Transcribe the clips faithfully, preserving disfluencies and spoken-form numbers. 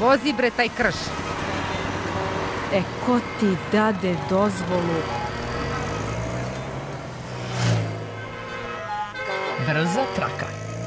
vozi bre taj krš. E, ko ti dade dozvolu? Brza traka.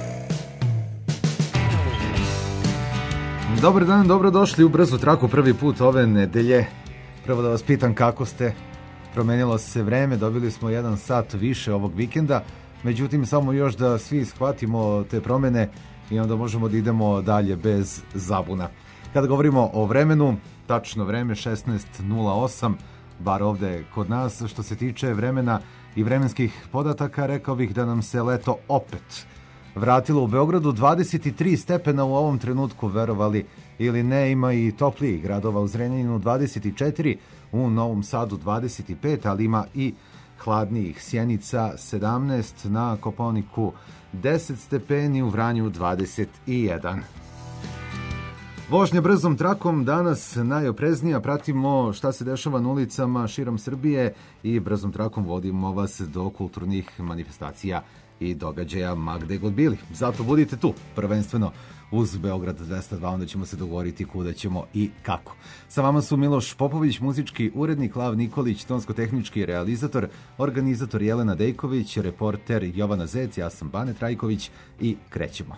Dobar dan, dobrodošli u Brzu traku prvi put ove nedelje. Prvo da vas pitam kako ste. Promenilo se vreme, dobili smo jedan sat više ovog vikenda. Međutim, samo još da svi shvatimo te promene i onda možemo da idemo dalje bez zabuna. Kada govorimo o vremenu, tačno vreme šesnaest nula osam, bar ovde kod nas. Što se tiče vremena i vremenskih podataka, rekao bih da nam se leto opet vratilo u Beogradu. Dvadeset tri stepena u ovom trenutku, verovali ili ne, ima i toplijih gradova. U Zrenjaninu dvadeset četiri, u Novom Sadu dvadeset pet, ali ima i hladnijih. Sjenica sedamnaest, na Kopaoniku deset stepeni, u Vranju dvadeset jedan. Vožnja brzom trakom danas najopreznija, pratimo šta se dešava na ulicama širom Srbije i brzom trakom vodimo vas do kulturnih manifestacija i događaja ma gde god bili. Zato budite tu, prvenstveno uz Beograd dvesta dva, onda ćemo se dogovoriti kuda ćemo i kako. Sa vama su Miloš Popović, muzički urednik, Lav Nikolić, tonsko-tehnički realizator, organizator Jelena Dejković, reporter Jovana Zec, ja sam Bane Trajković i krećemo.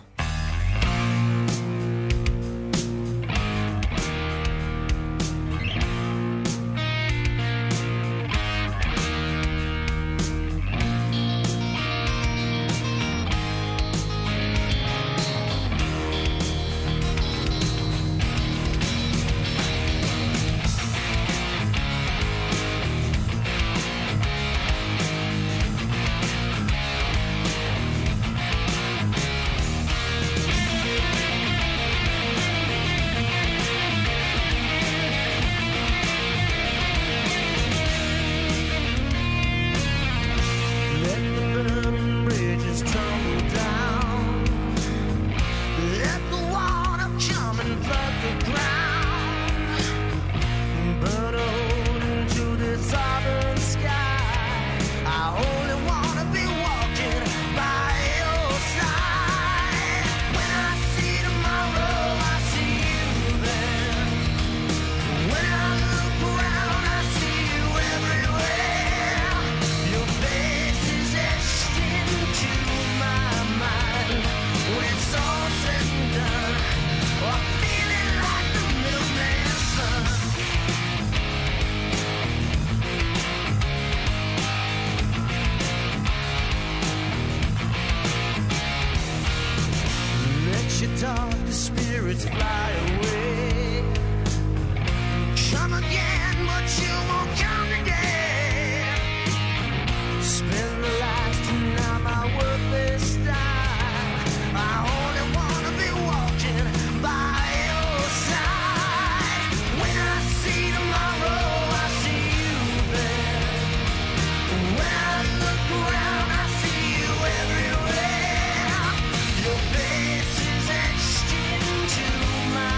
Your face is etched into my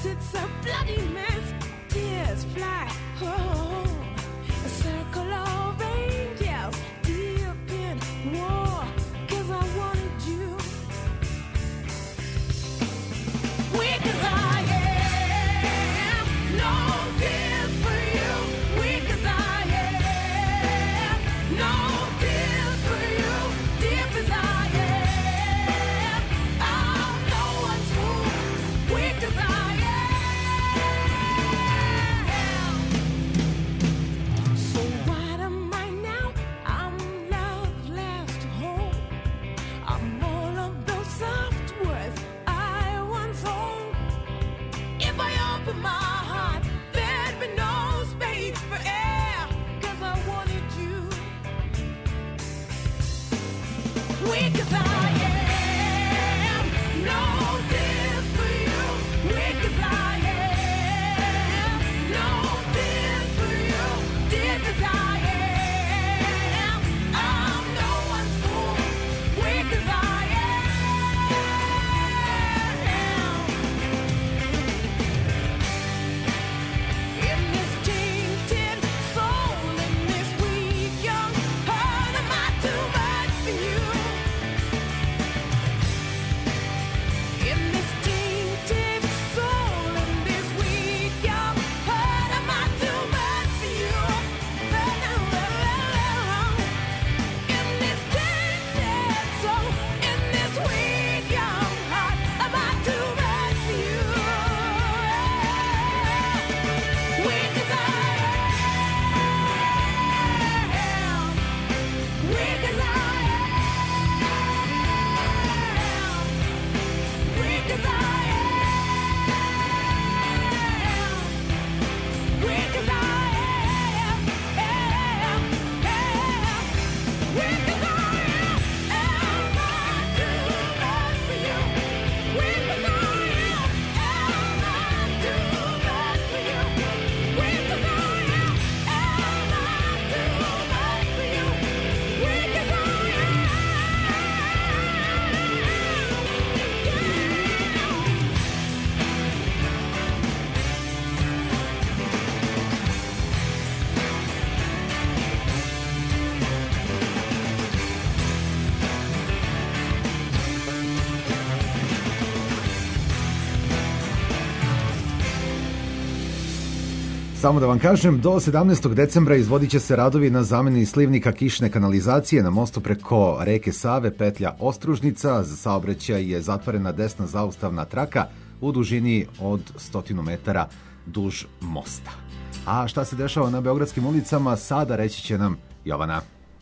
Samo da vam kažem, do sedamnaestog decembra izvodit će se radovi na zameni slivnika kišne kanalizacije na mostu preko reke Save, petlja Ostružnica. Za saobraćaj je zatvorena desna zaustavna traka u dužini od stotinu metara duž mosta. A šta se dešava na beogradskim ulicama, sada reći će nam Jovana.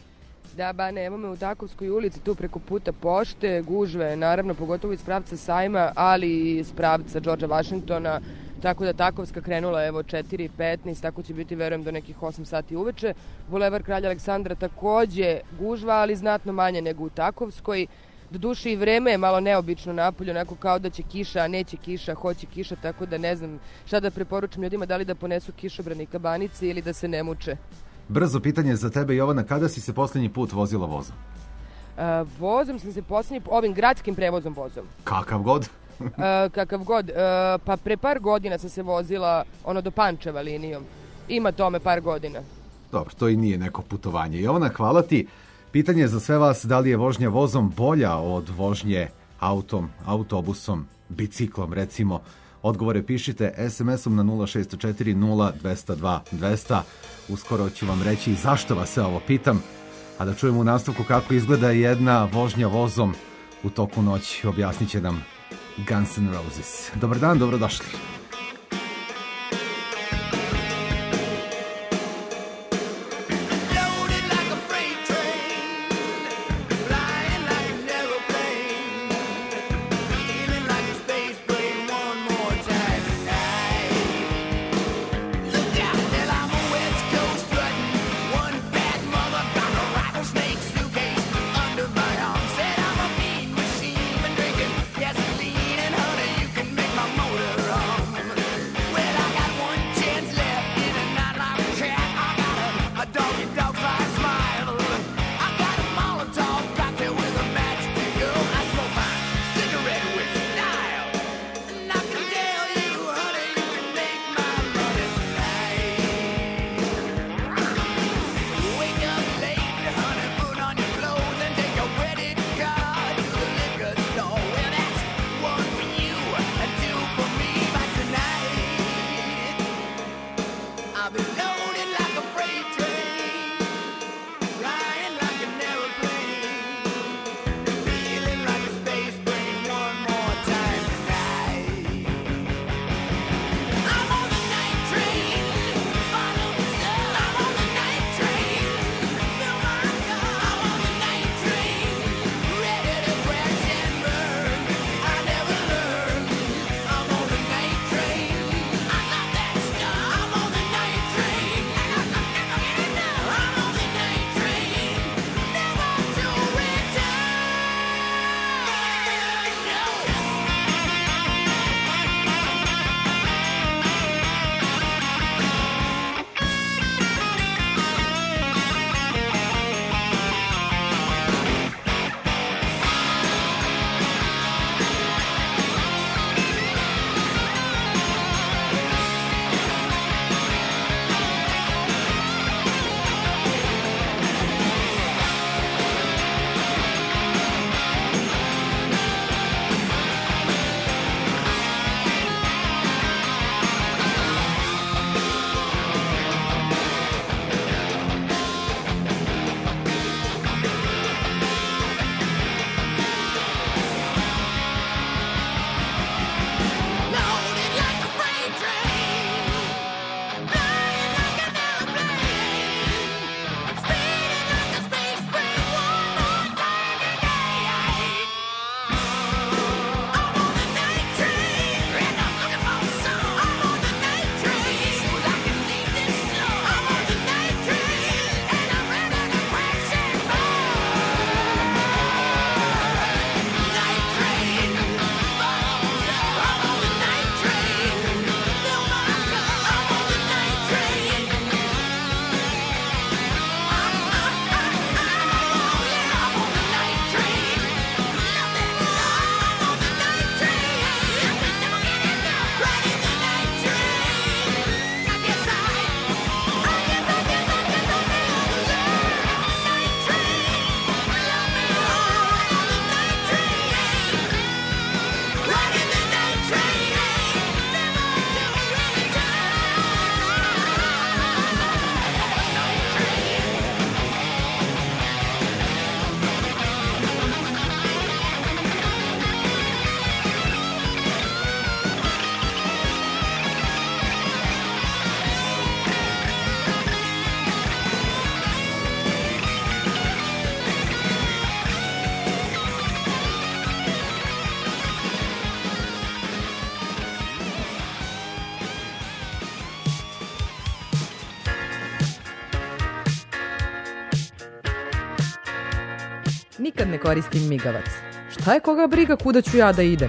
Da, ba, ne, evo me u Takovskoj ulici, tu preko puta pošte, gužve, naravno, pogotovo iz pravca Sajma, ali i iz pravca Đorđa Vašingtona, tako da Takovska krenula, evo, četiri petnaest, tako će biti, verujem, do nekih osam sati uveče. Bulevar Kralja Aleksandra takođe gužva, ali znatno manje nego u Takovskoj. Doduše i vreme je malo neobično napolju, onako kao da će kiša, a neće kiša, hoće kiša, tako da ne znam šta da preporučim ljudima, da li da ponesu kišobrane i kabanice ili da se ne muče. Brzo pitanje za tebe, Jovana, kada si se posljednji put vozila vozom? Uh, vozom sam se posljednji, ovim gradskim prevozom vozom. Kakav god? uh, kakav god. Uh, pa pre par godina sam se vozila ono do Pančeva linijom. Ima tome par godina. Dobro, to i nije neko putovanje. Jovana, hvala ti. Pitanje za sve vas, da li je vožnja vozom bolja od vožnje autom, autobusom, biciklom recimo? Odgovore pišite es em esom na nula šest četiri nula dva zero dva dva zero. Uskoro ću vam reći zašto vas se ovo pitam. A da čujemo u nastavku kako izgleda jedna vožnja vozom u toku noći. Objasnit će nam Guns N' Roses. Dobar dan, dobrodošli. Gasoline and honey, you can make my motor run. nikad ne koristim migavac. Šta je koga briga kuda ću ja da idem?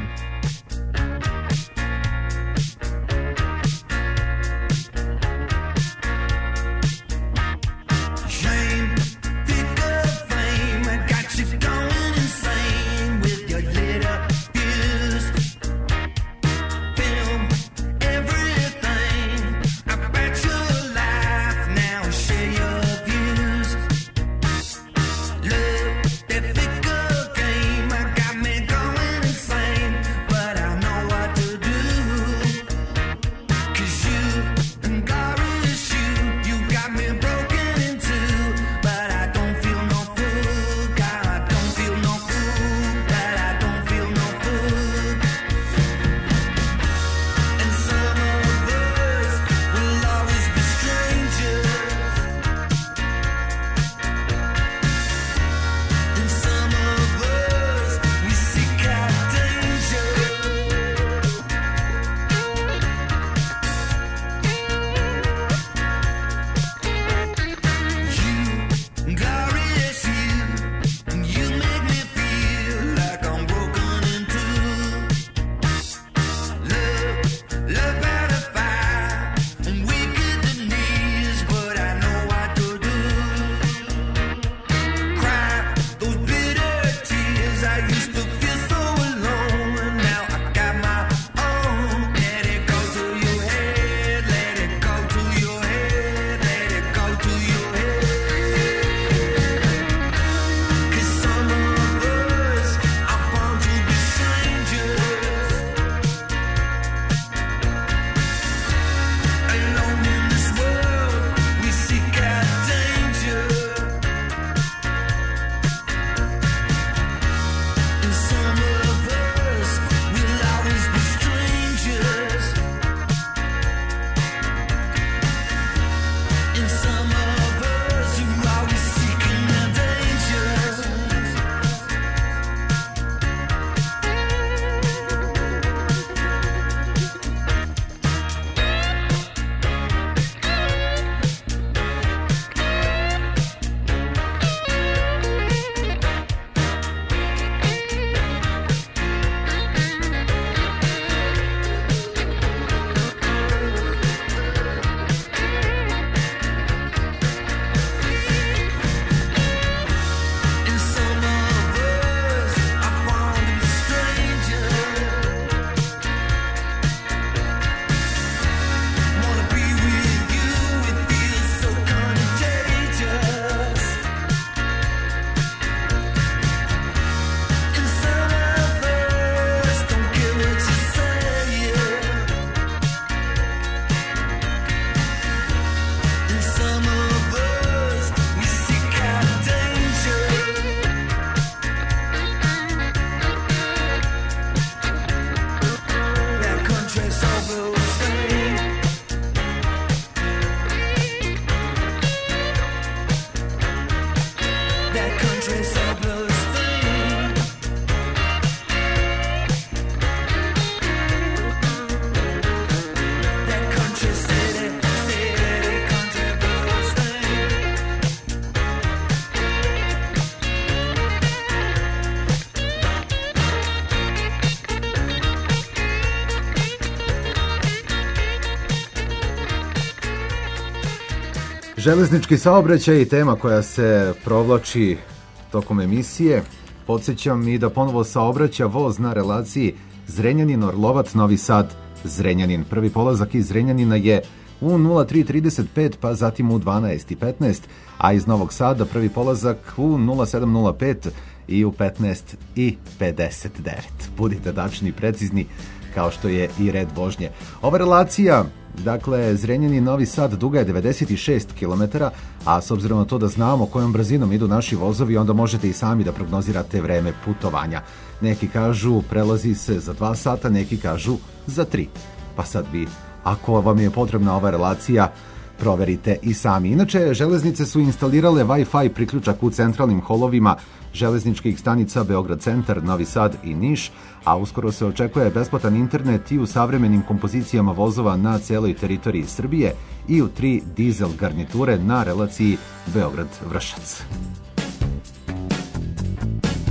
Železnički saobraćaj je tema koja se provlači tokom emisije. Podsjećam i da ponovo saobraća voz na relaciji Zrenjanin-Orlovac-Novi Sad-Zrenjanin. Prvi polazak iz Zrenjanina je u nula tri trideset pet, pa zatim u dvanaest i petnaest, a iz Novog Sada prvi polazak u nula sedam nula pet i u petnaest i pedeset devet. Budite tačni i precizni, kao što je i red vožnje. Ova relacija, dakle, Zrenjanin-Novi Sad, duga je devedeset šest kilometara, a s obzirom na to da znamo kojom brzinom idu naši vozovi, onda možete i sami da prognozirate vreme putovanja. Neki kažu prelazi se za dva sata, neki kažu za tri. Pa sad vi, ako vam je potrebna ova relacija, proverite i sami. Inače, železnice su instalirale Wi-Fi priključak u centralnim holovima železničkih stanica Beograd centar, Novi Sad i Niš, a uskoro se očekuje besplatan internet i u savremenim kompozicijama vozova na celoj teritoriji Srbije i u tri dizel garniture na relaciji Beograd-Vršac.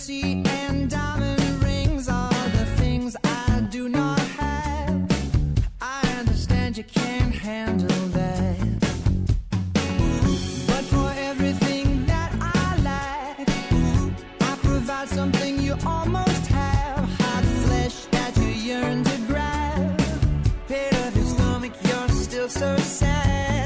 beauty and diamond rings are the things I do not have. I understand you can't handle that, but for everything that I lack, I provide something you almost have. Hot flesh that you yearn to grab. Pit of your stomach, you're still so sad.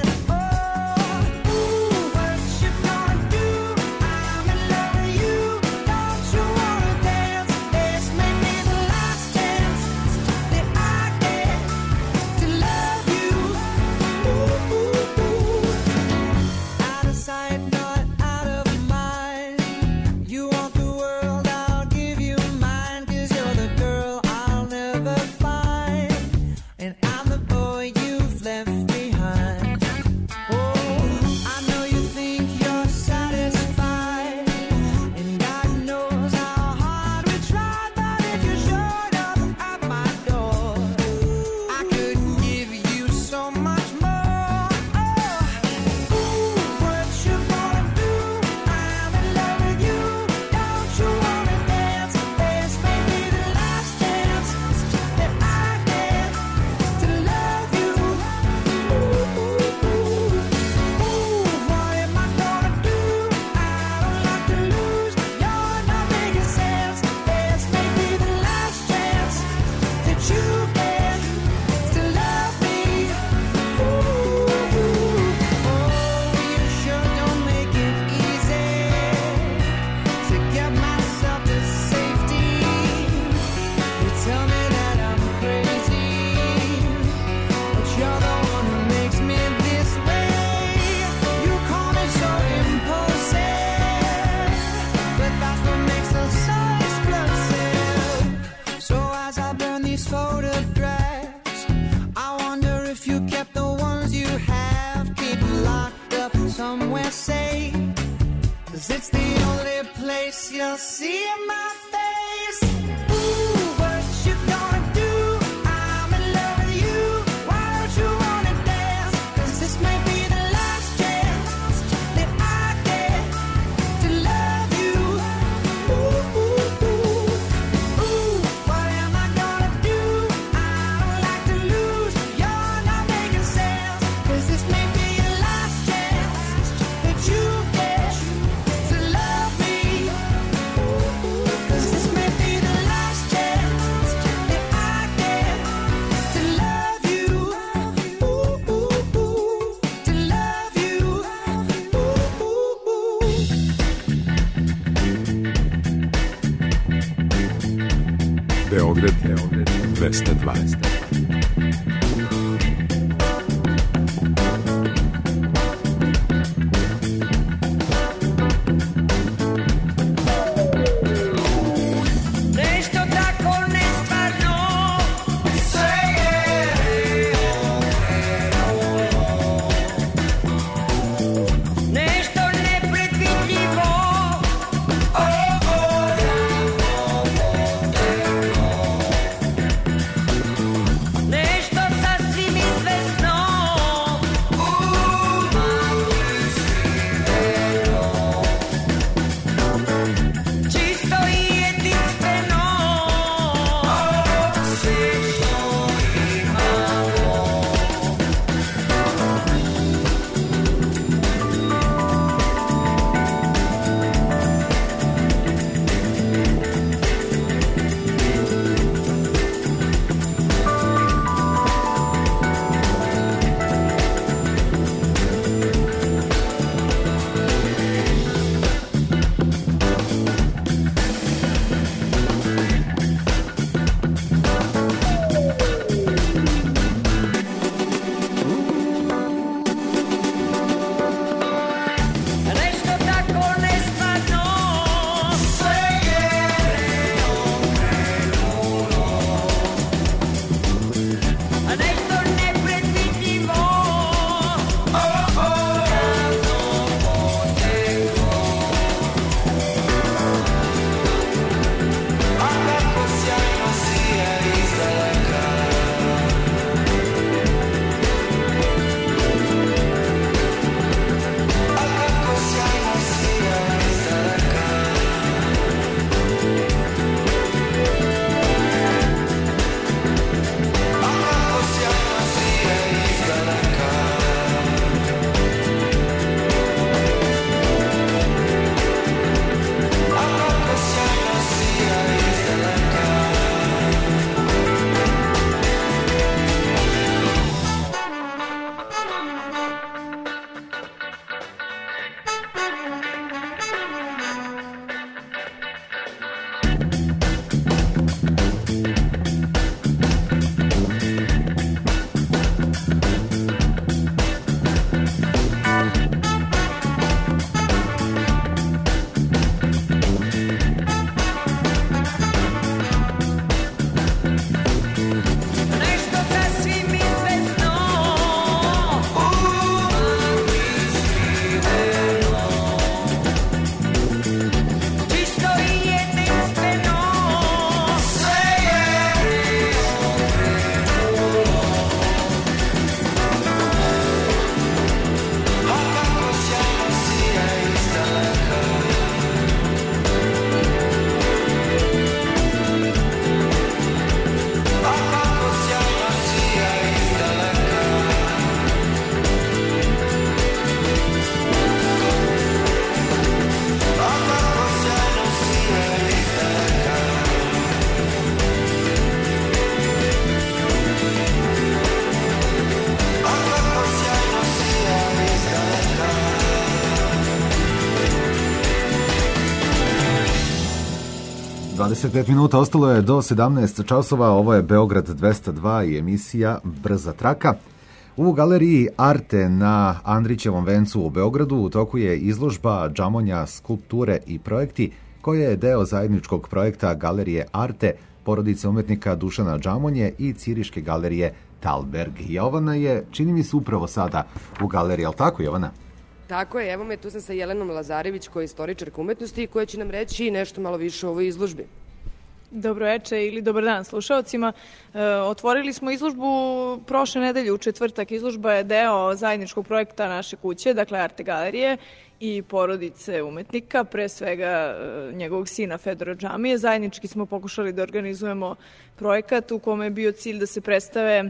dvesta dvadeset. dvadeset pet minuta ostalo je do sedamnaest časova, ovo je Beograd dvesta dva i emisija Brza traka. U galeriji Arte na Andrićevom vencu u Beogradu u toku je izložba džamonja, skulpture i projekti koja je deo zajedničkog projekta Galerije Arte, porodice umetnika Dušana Džamonje i Ciriške galerije Talberg. Jovana je, čini mi se, upravo sada u galeriji, ali tako, Jovana? Tako je, evo me, tu sam sa Jelenom Lazarević, koja je istoričarka umetnosti i koja će nam reći nešto malo više o ovoj izložbi. Dobro veče ili dobar dan slušaocima. E, otvorili smo izložbu prošle nedelje u četvrtak. Izložba je deo zajedničkog projekta naše kuće, dakle Arte galerije i porodice umetnika, pre svega e, njegovog sina Fedora Džamije. Zajednički smo pokušali da organizujemo projekat u kome je bio cilj da se predstave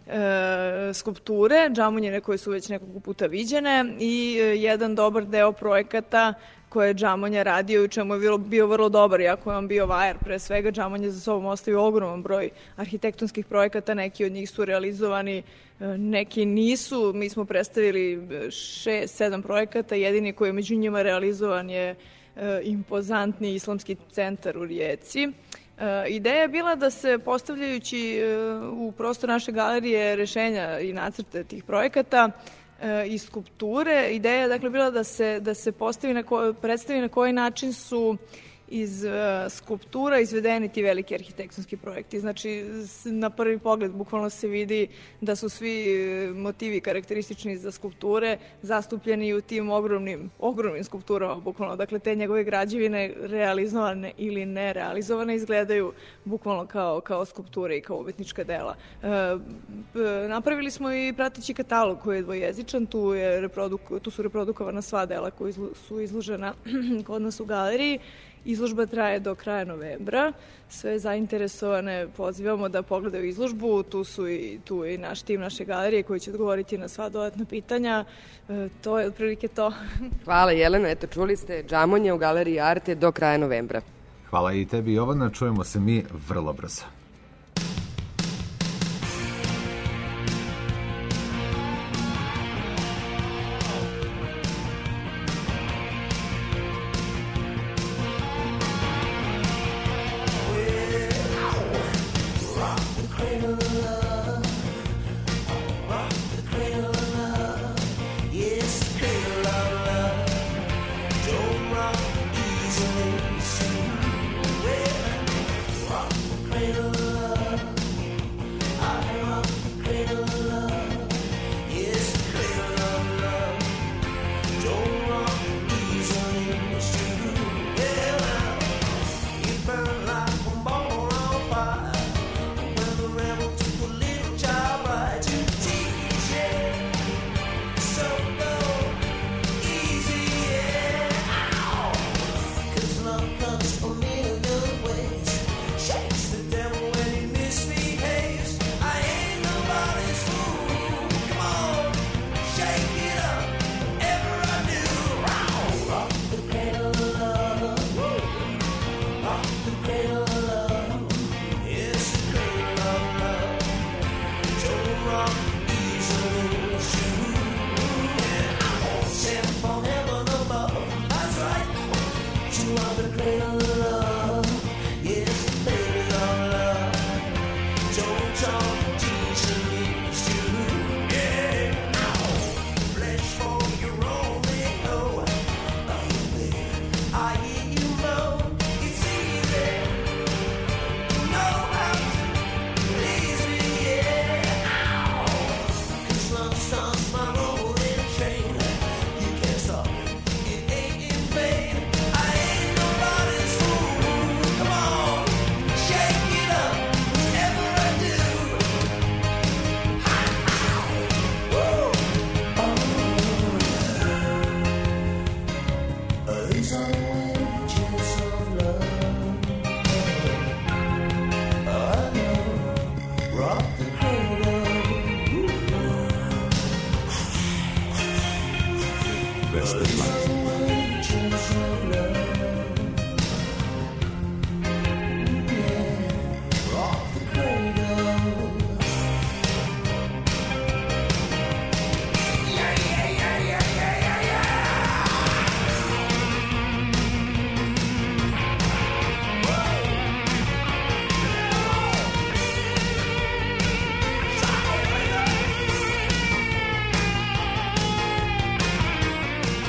E, skulpture, džamonjine koje su već nekog puta viđene i e, jedan dobar deo projekata koje je Džamonja radio i u čemu je bio, bio vrlo dobar, iako je on bio vajar pre svega. Džamonja za sobom ostavio ogroman broj arhitektonskih projekata, neki od njih su realizovani, e, neki nisu. Mi smo predstavili šest, sedam projekata, jedini koji je među njima realizovan je e, impozantni islamski centar u Rijeci. E, ideja je bila da se, postavljajući e, u prostor naše galerije rešenja i nacrte tih projekata e, i skulpture, ideja je dakle bila da se, da se postavi na ko, predstavi na koji način su iz uh, skulptura izvedeni ti veliki arhitektonski projekti. Znači, na prvi pogled bukvalno se vidi da su svi motivi karakteristični za skulpture zastupljeni u tim ogromnim, ogromnim skulpturama, bukvalno. Dakle, te njegove građevine realizovane ili nerealizovane izgledaju bukvalno kao, kao skulpture i kao umetnička dela. E, napravili smo i prateći katalog koji je dvojezičan, tu, je reproduk, tu su reprodukovana sva dela koja izlu, su izložena kod nas u galeriji. Izložba traje do kraja novembra. Sve zainteresovane pozivamo da pogledaju izložbu. Tu su i, tu je i naš tim naše galerije koji će odgovoriti na sva dodatna pitanja. E, to je otprilike to. Hvala Jelena, eto čuli ste Džamonje u galeriji Arte do kraja novembra. Hvala i tebi, Jovana, čujemo se mi vrlo brzo.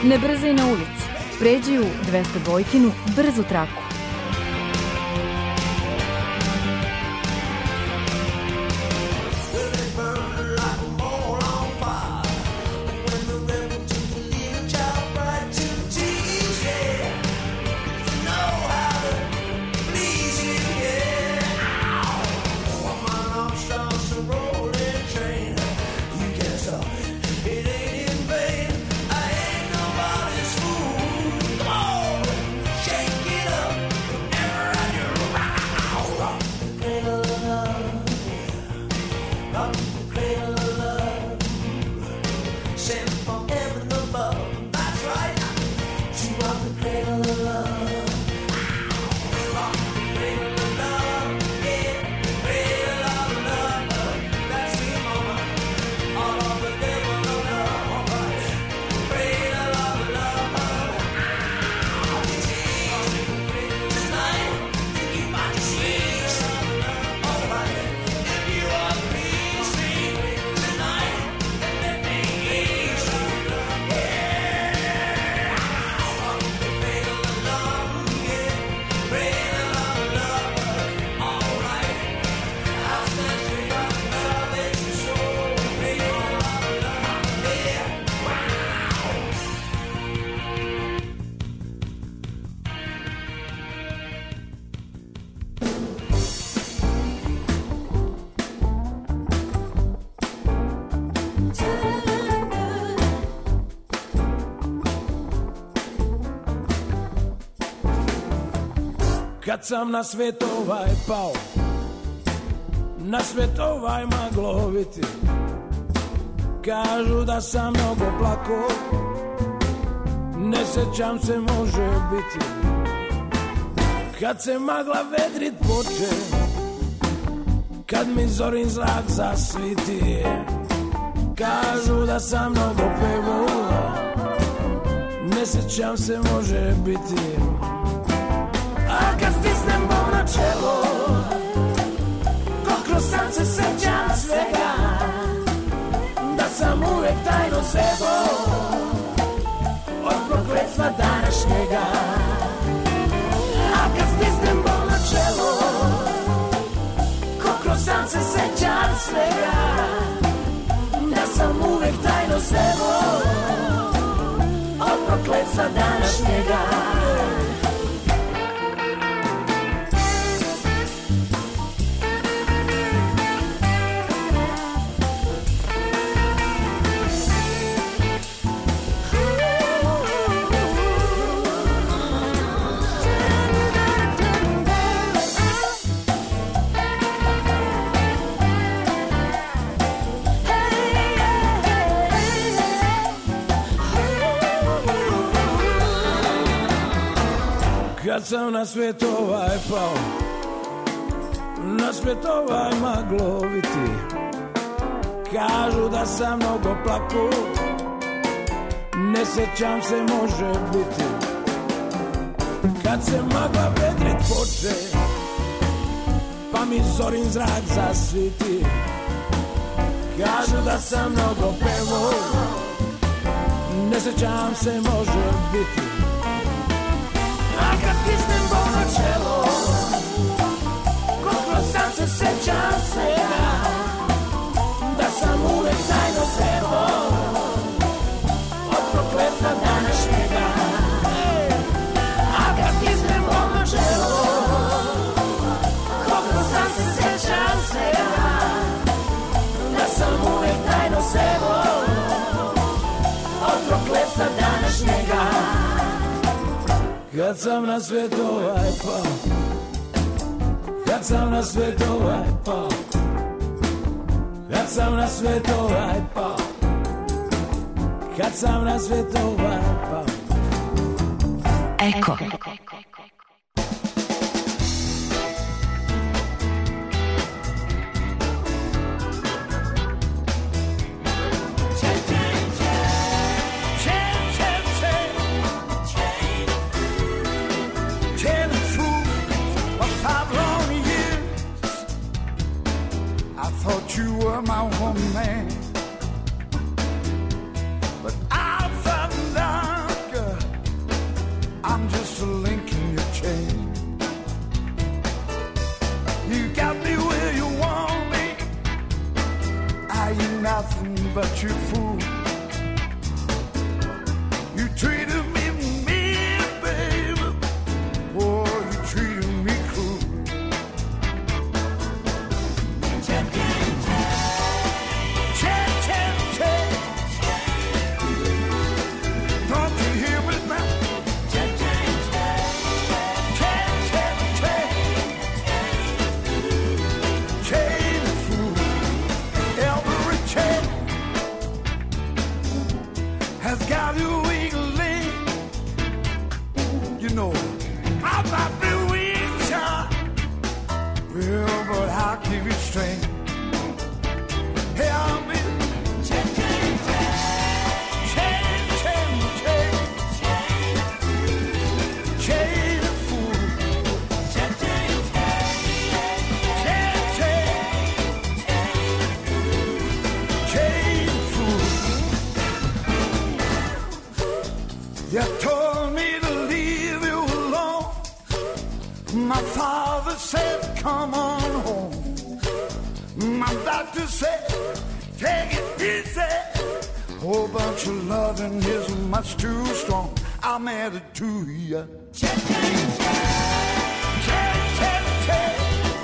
Ne brzaj na ulici. Pređi u dvesta dvojkinu brzu traku. Kad sam na svet ovaj pao, na svet ovaj magloviti, kažu da sam mnogo plako, ne sećam se, može biti. Kad se magla vedrit poče, kad mi zorin zrak zasviti, kažu da sam mnogo pevo, ne sećam se, može biti. A kad stisnem bol na čelo, ko kroz san se sećam svega, da sam uvek tajno sebo od prokletstva današnjega. A kad stisnem bol na čelo, ko kroz san se sećam svega, da sam uvek tajno sebo od prokletstva današnjega. Kad sam na svet ovaj pao, na svet ovaj magloviti, kažu da sam mnogo plako, ne sećam se, može biti. Kad se magla vedrit poče, pa mi zorin zrak zasviti, kažu da sam mnogo pevo, ne sećam se, može biti. A kad stisnem bol na čelo, ko kroz san se sećam svega, da sam uvek tajno sebo od prokletstva današnjega. A kad stisnem bol na čelo, ko kroz san se sećam svega, da sam uvek tajno sebo od prokletstva današnjega. Kad sam na svet ovaj pao, kad sam na svet ovaj pao, kad sam na svet ovaj pao, kad sam na svet ovaj pao. Eko. You were my woman, but I found out told me to leave you alone. My father said, come on home. My doctor said, take it easy. Whole bunch of loving is much too strong. I'm added to you. Check, check, check, check, check.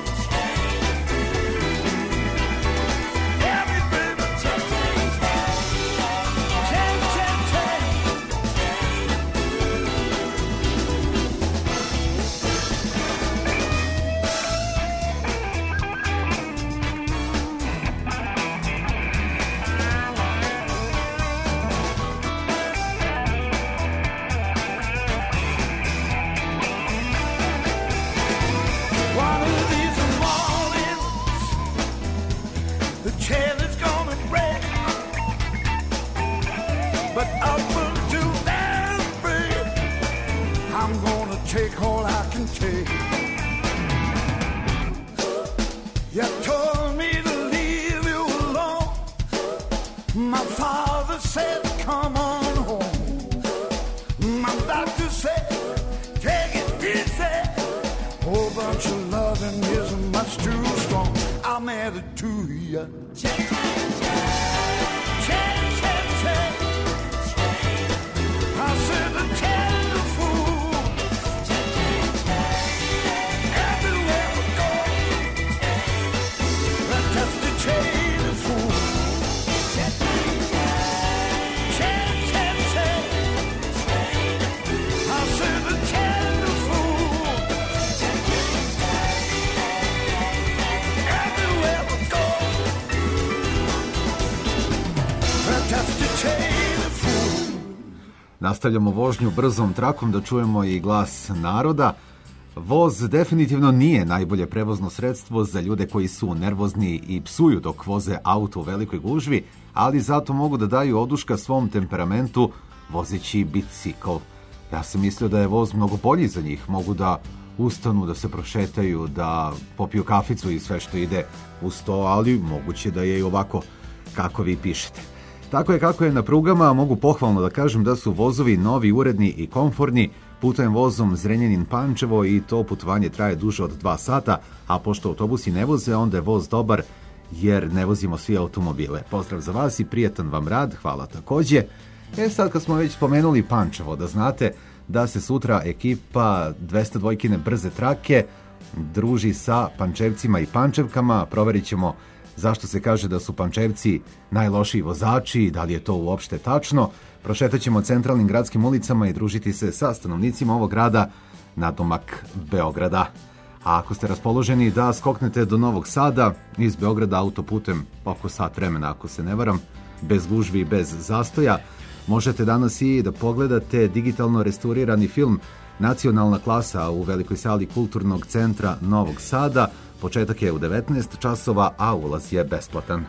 Yeah, me, baby. Check, check, check, check, check. One of these mornings, the chair is gonna break. But up until that break, I'm gonna take all I can take. You told me to leave you alone. My father said, come on home. My doctor said, take it easy. Whole bunch of loving is much too strong. I'm added to you. Check, check, check, check, check. I said the tender fool. Everywhere we go, that's the tender fool. Check, check, check. I said the tender fool. Everywhere we go, that's the tender fool. Nastavljamo vožnju brzom trakom da čujemo i glas naroda. Voz definitivno nije najbolje prevozno sredstvo za ljude koji su nervozni i psuju dok voze auto u velikoj gužvi, ali zato mogu da daju oduška svom temperamentu vozeći bicikl. Ja sam mislio da je voz mnogo bolji za njih. Mogu da ustanu, da se prošetaju, da popiju kaficu i sve što ide uz to, ali moguće da je i ovako kako vi pišete. Tako je kako je na prugama, mogu pohvalno da kažem da su vozovi novi, uredni i komforni. Putujem vozom Zrenjanin-Pančevo i to putovanje traje duže od dva sata, a pošto autobusi ne voze, onda je voz dobar jer ne vozimo svi automobile. Pozdrav za vas i prijetan vam rad, hvala takođe. E sad kad smo već spomenuli Pančevo, da znate da se sutra ekipa dvesta dvojkine brze trake druži sa Pančevcima i Pančevkama. Proverit ćemo zašto se kaže da su Pančevci najlošiji vozači, da li je to uopšte tačno. Prošetat ćemo centralnim gradskim ulicama i družiti se sa stanovnicima ovog grada nadomak Beograda. A ako ste raspoloženi da skoknete do Novog Sada, iz Beograda autoputem oko sat vremena, ako se ne varam, bez gužvi i bez zastoja, možete danas i da pogledate digitalno restaurirani film Nacionalna klasa u velikoj sali Kulturnog centra Novog Sada. Početak je u devetnaest časova, a ulaz je besplatan.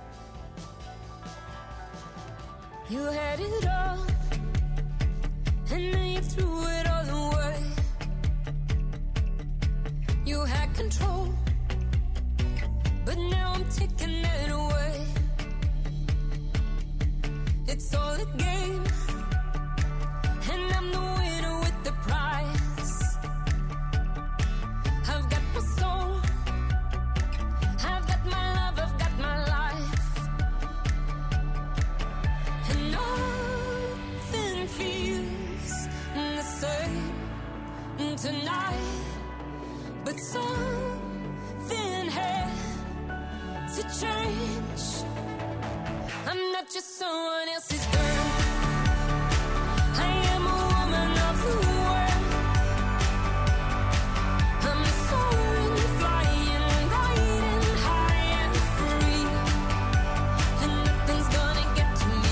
You had it all, and then you threw it all away. You had control, but now I'm taking it away. It's all a game, and I'm the winner with the prize. I've got my soul, I've got my love, I've got my life. And nothing feels the same tonight, but something had to change. I'm not just someone else's girl. I am a woman of the world. I'm soaring, flying, riding high and free, and nothing's gonna get to me.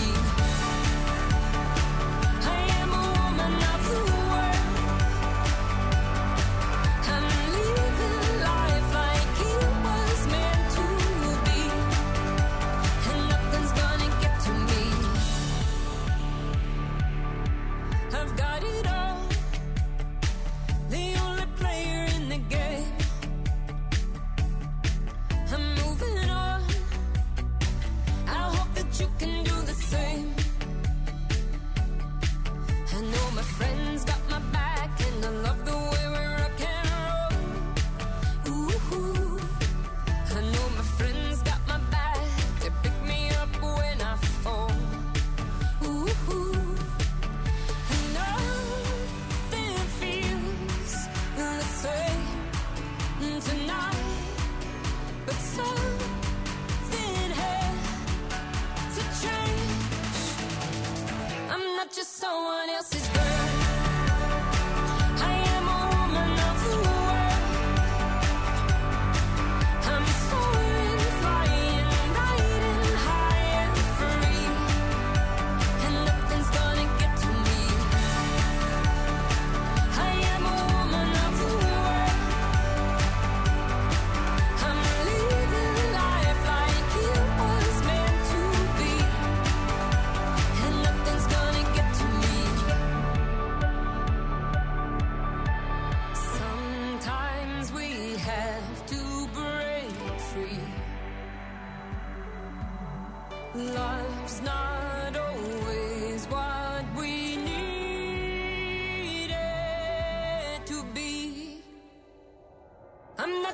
I am a woman of the world. I'm living life like it was meant to be, and nothing's gonna get to me.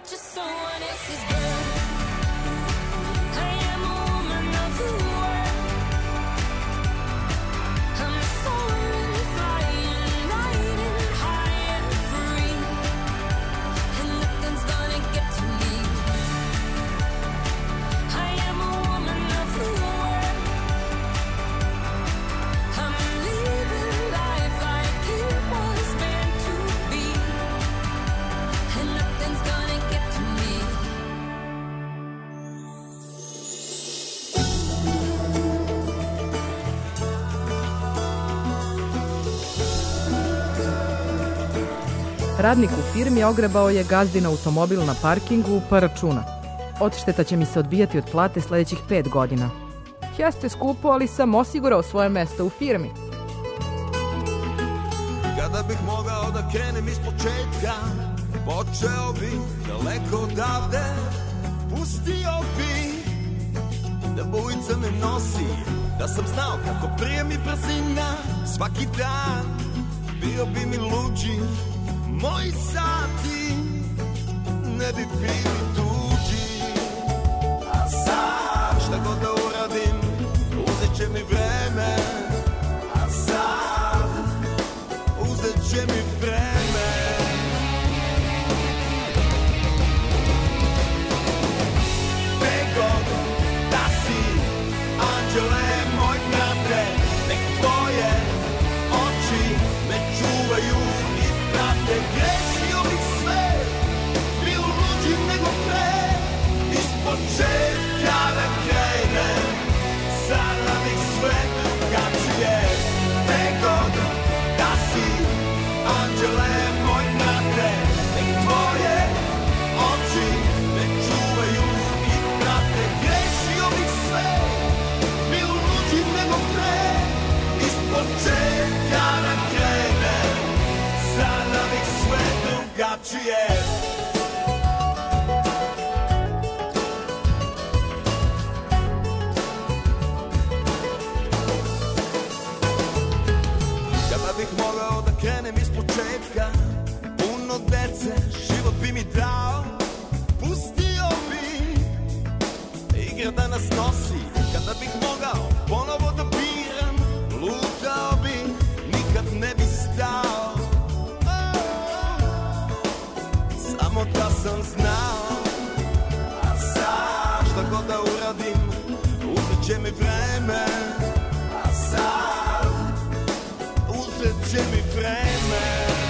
not just someone else's girl. I am a woman of the world. I'm soaring, flying, riding high and free, and nothing's gonna get to me. I am a woman of the world. I'm living life like it was meant to be, and nothing's gonna get to me. Radnik u firmi ogrebao je gazdin automobil na parkingu pa računa. Odšteta će mi se odbijati od plate sljedećih pet godina. Jeste skupo, ali sam osigurao svoje mesto u firmi. Kada bih mogao da krenem iz početka, počeo bih daleko odavde, pustio bih da bujica me nosi, da sam znao kako prije mi brzina svaki dan, bio bi mi luđi, moji sati ne bi bili tuđi. A sad šta god da uradim, uzet će mi vreme. A sad uzet će mi vreme. Gde god da si, anđele moj brate, nek tvoje oči me čuvaju i prate. Grešio bih sve, bio luđi nego pre, iz početka da krenem, sada bih sve drugačije. Gde god da si, anđele moj brate, nek tvoje oči me čuvaju i prate. Grešio bih sve, bio luđi nego pre, iz početka da krenem, sada bih sve drugačije. Kada bih mogao da krenem iz početka, puno dece, život bi mi dao, pustio bi igra da nas nosi. Kada bih mogao ponovo da biram, lutao bi, nikad ne bi stao. Samo da sam znao, a sad šta god da uradim, uzet će mi vreme. A sad uzet će mi vreme.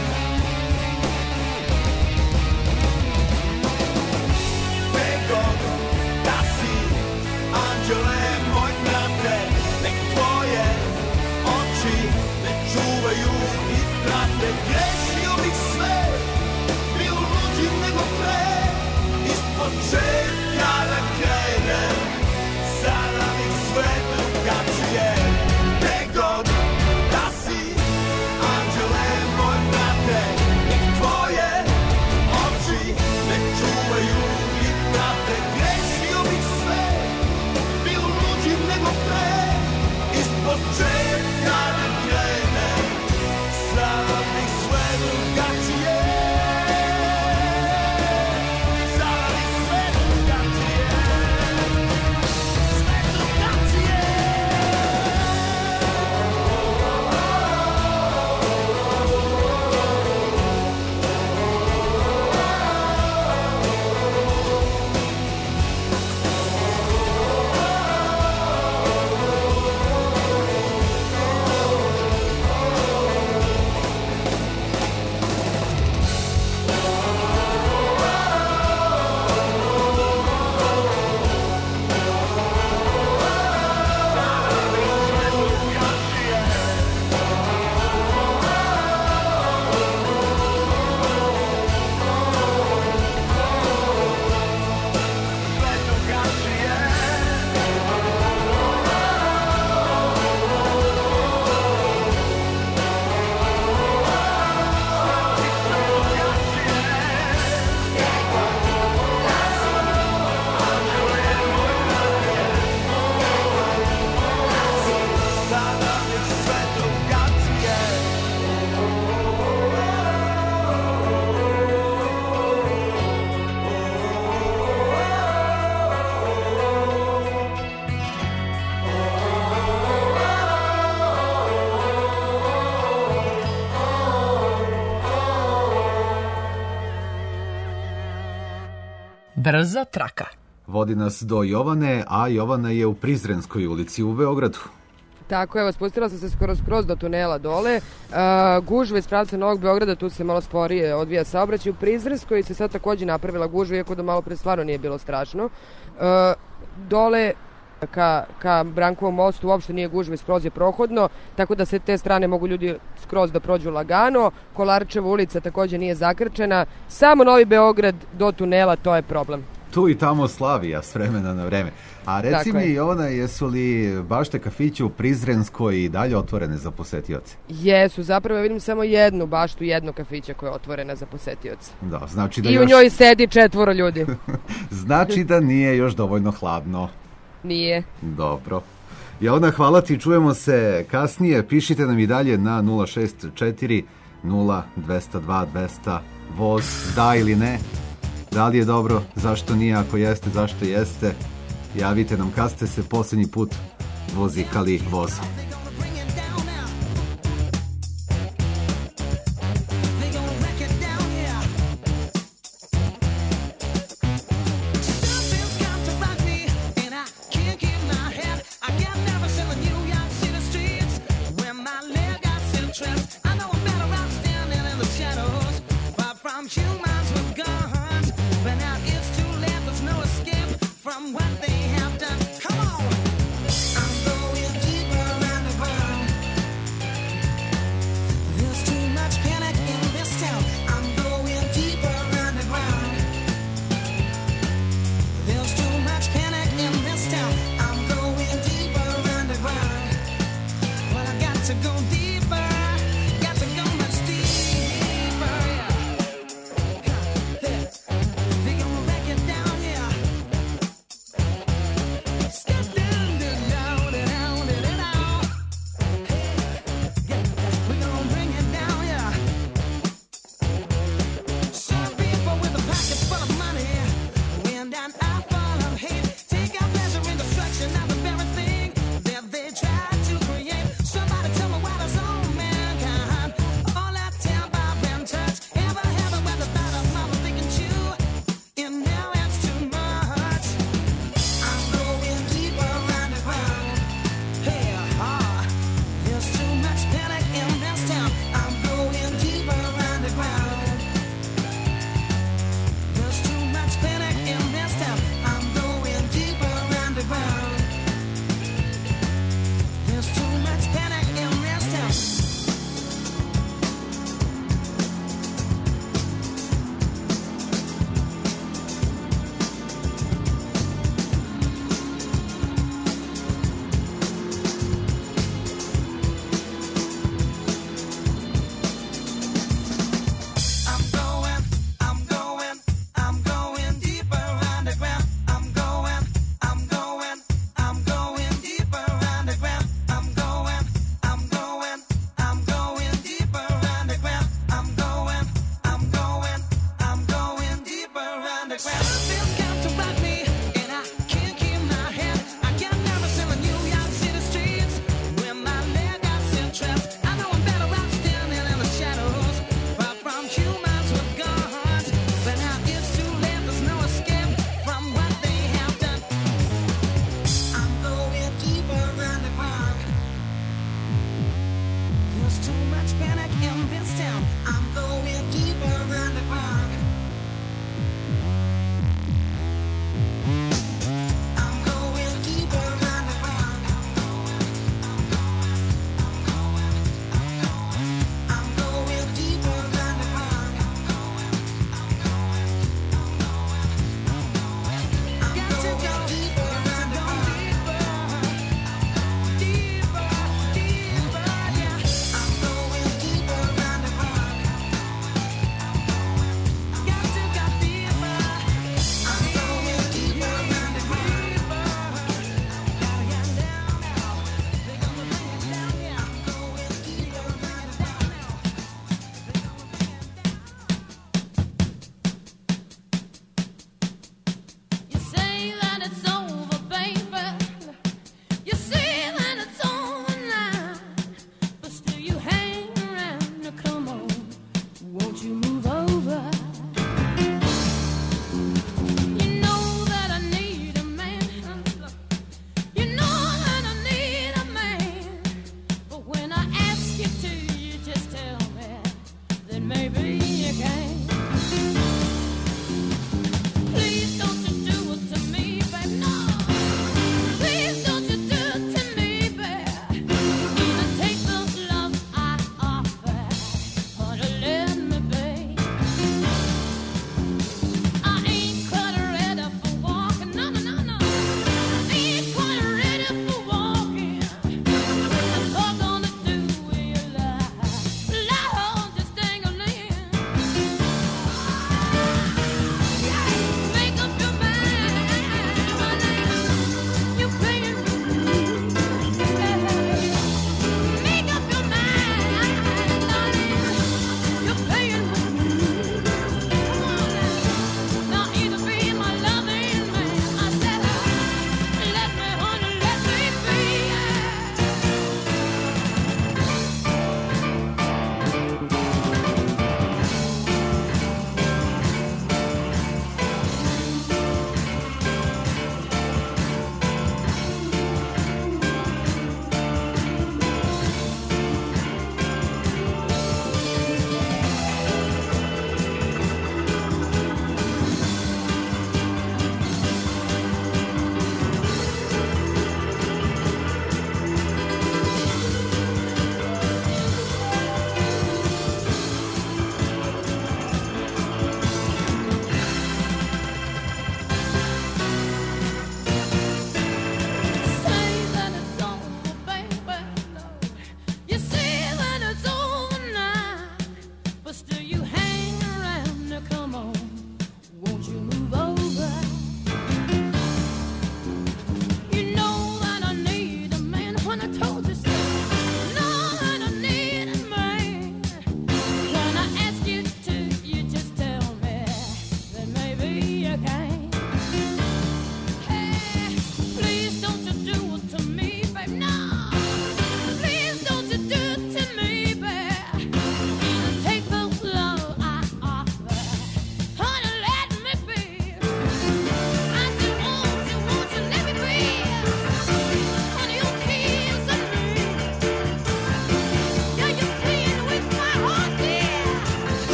Gde god da si, anđele moj brate, nek tvoje oči me čuvaju i prate. Grešio bih sve, bio luđi nego pre, iz početka da krenem, sada bih sve drugačije. Gde god da si, anđele moj brate, nek tvoje oči me čuvaju i prate. Grešio bih sve, bio luđi nego pre, iz početka da krenem, sada bih sve drugačije. Sada bih sve drugačije. Sve drugačije. Brza traka. Vodi nas do Jovane, a Jovana je u Prizrenskoj ulici u Beogradu. Tako, evo, spustila sam se skoro skroz do tunela dole. Uh, gužva iz pravca Novog Beograda, tu se malo sporije odvija saobraćaj. U Prizrenskoj se sad takođe napravila gužva, iako da malo pre stvarno nije bilo strašno. Uh, dole ka, ka Brankovom mostu uopšte nije gužva i skroz je prohodno, tako da se te strane mogu ljudi skroz da prođu lagano. Kolarčeva ulica takođe nije zakrčena. Samo Novi Beograd do tunela, to je problem. Tu i tamo Slavija s vremena na vreme. A reci Tako mi, je. Jovana, jesu li bašte kafiće u Prizrenskoj i dalje otvorene za posetioce? Jesu, zapravo ja vidim samo jednu baštu, jedno kafića koja je otvorena za posetioce. Da, znači da I još... u njoj sedi četvoro ljudi. Znači da nije još dovoljno hladno. Nije. Dobro. Jovana, hvala ti, čujemo se kasnije. Pišite nam i dalje na nula šest četiri nula dva zero dva dva zero zero voz, da ili ne. Da li je dobro, zašto nije, ako jeste, zašto jeste. Javite nam kad ste se posljednji put vozikali vozom. From what they have done. Come on! I'm going deeper and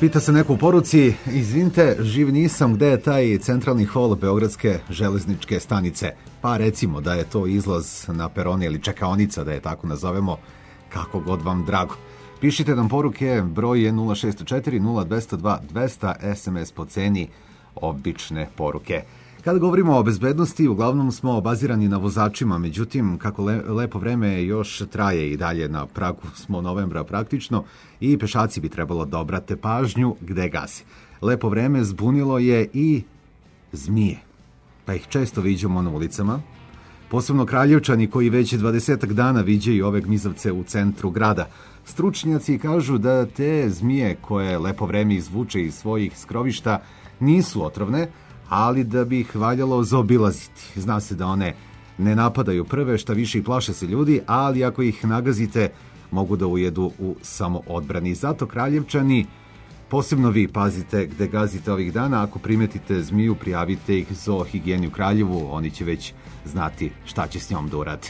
Pita se neko u poruci, izvinite, živ nisam, gde je taj centralni hol Beogradske železničke stanice? Pa recimo da je to izlaz na peroni ili čekaonica, da je tako nazovemo, kako god vam drago. Pišite nam poruke, broj je nula šest četiri nula dva zero dva dvesta, es em es po ceni obične poruke. Kada govorimo o bezbednosti, uglavnom smo bazirani na vozačima, međutim, kako le, lepo vreme još traje i dalje, na pragu smo novembra praktično, i pešaci bi trebalo da obrate pažnju gde gazi. Lepo vreme zbunilo je i zmije, pa ih često viđamo na ulicama, posebno Kraljevčani koji već dvadesetak dana viđaju ove gmizavce u centru grada. Stručnjaci kažu da te zmije koje lepo vreme izvuče iz svojih skrovišta nisu otrovne, ali da bi ih valjalo zaobilaziti. Zna se da one ne napadaju prve, šta više i plaše se ljudi, ali ako ih nagazite, mogu da ujedu u samoodbrani. Zato Kraljevčani, posebno vi, pazite gde gazite ovih dana. Ako primetite zmiju, prijavite ih Zoohigijeni u Kraljevu, oni će već znati šta će s njom da uradi.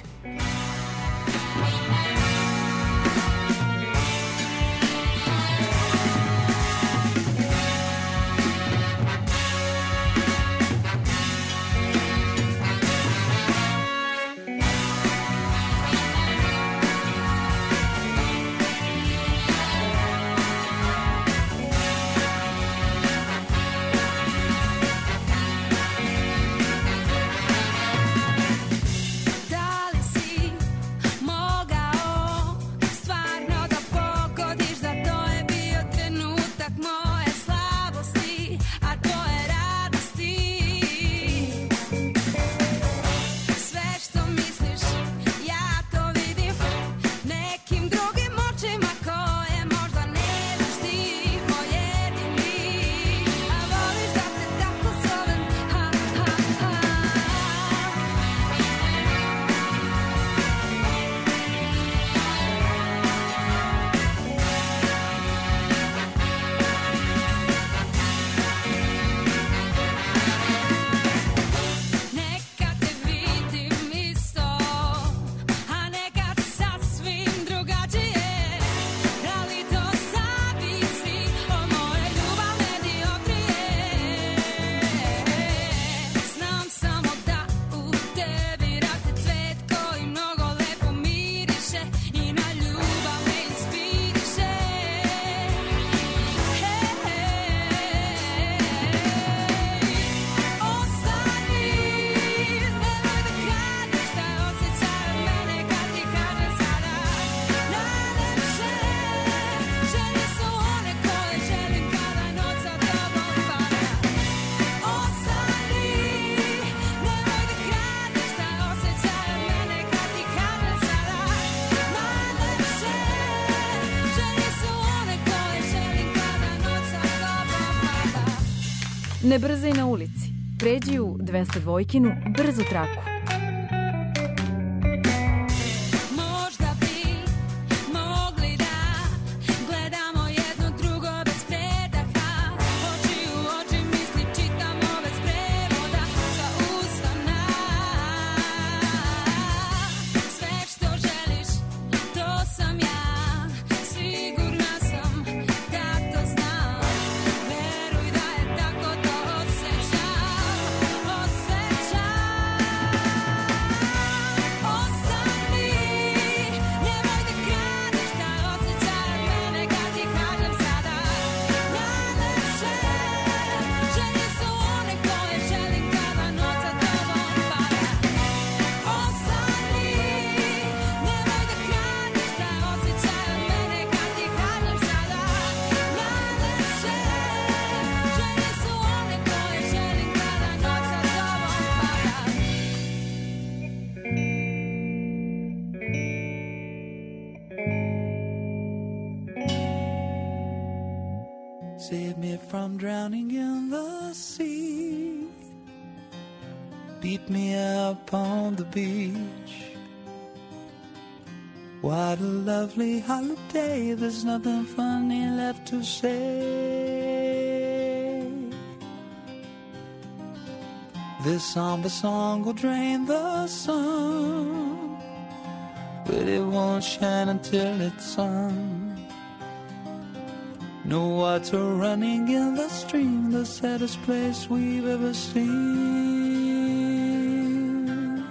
Da li si mogao stvarno da pogodiš da to je bio trenutak moje slabosti, a to je radosti? Sve što misliš, ja to vidim nekim drugim očima koje možda ne vidiš ti, moj jedini. A voliš da te tako zovem, ha, ha, ha. Nekad te vidim isto, a nekad sasvim drugačije. Da li to zavisi od moje ljubavne diotrije? Znam samo da u tebi raste cvet koji mnogo lepo miriše i na ljubav me inspiriše. Ostani, nemoj da kradeš taj osjećaj od mene kad ti kažem sada. Najlepše želje su one koje želim kada noć sa tobom pada. Ostani, nemoj da kradeš taj osjećaj od mene kad ti kažem sada. Najlepše želje su one koje želim kada noć sa tobom pada. Ne brzaj na ulici. Pređi u dvesta dvojkinu brzu traku. Možda bi mogli da gledamo jedno drugo bez predaha. Oči u oči misli čitamo bez prevoda. Sa usana sve što želiš, to sam ja. Sigurna sam da to znam. Veruj da je tako, to osjećam. Osjećam. Ostani, nemoj da kradeš taj osjećaj od mene kad ti kažem sada. Najlepše želje su one koje želim kada noć sa tobom pada. Ostani, nemoj da kradeš taj osjećaj od mene kad ti kažem sada. Najlepše želje su one koje želim kada noć sa tobom pada. Save me from drowning in the sea. Beat me up on the beach. What a lovely holiday. There's nothing funny left to say. This somber song will drain the sun, but it won't shine until it's sung. No water running in the stream, the saddest place we've ever seen.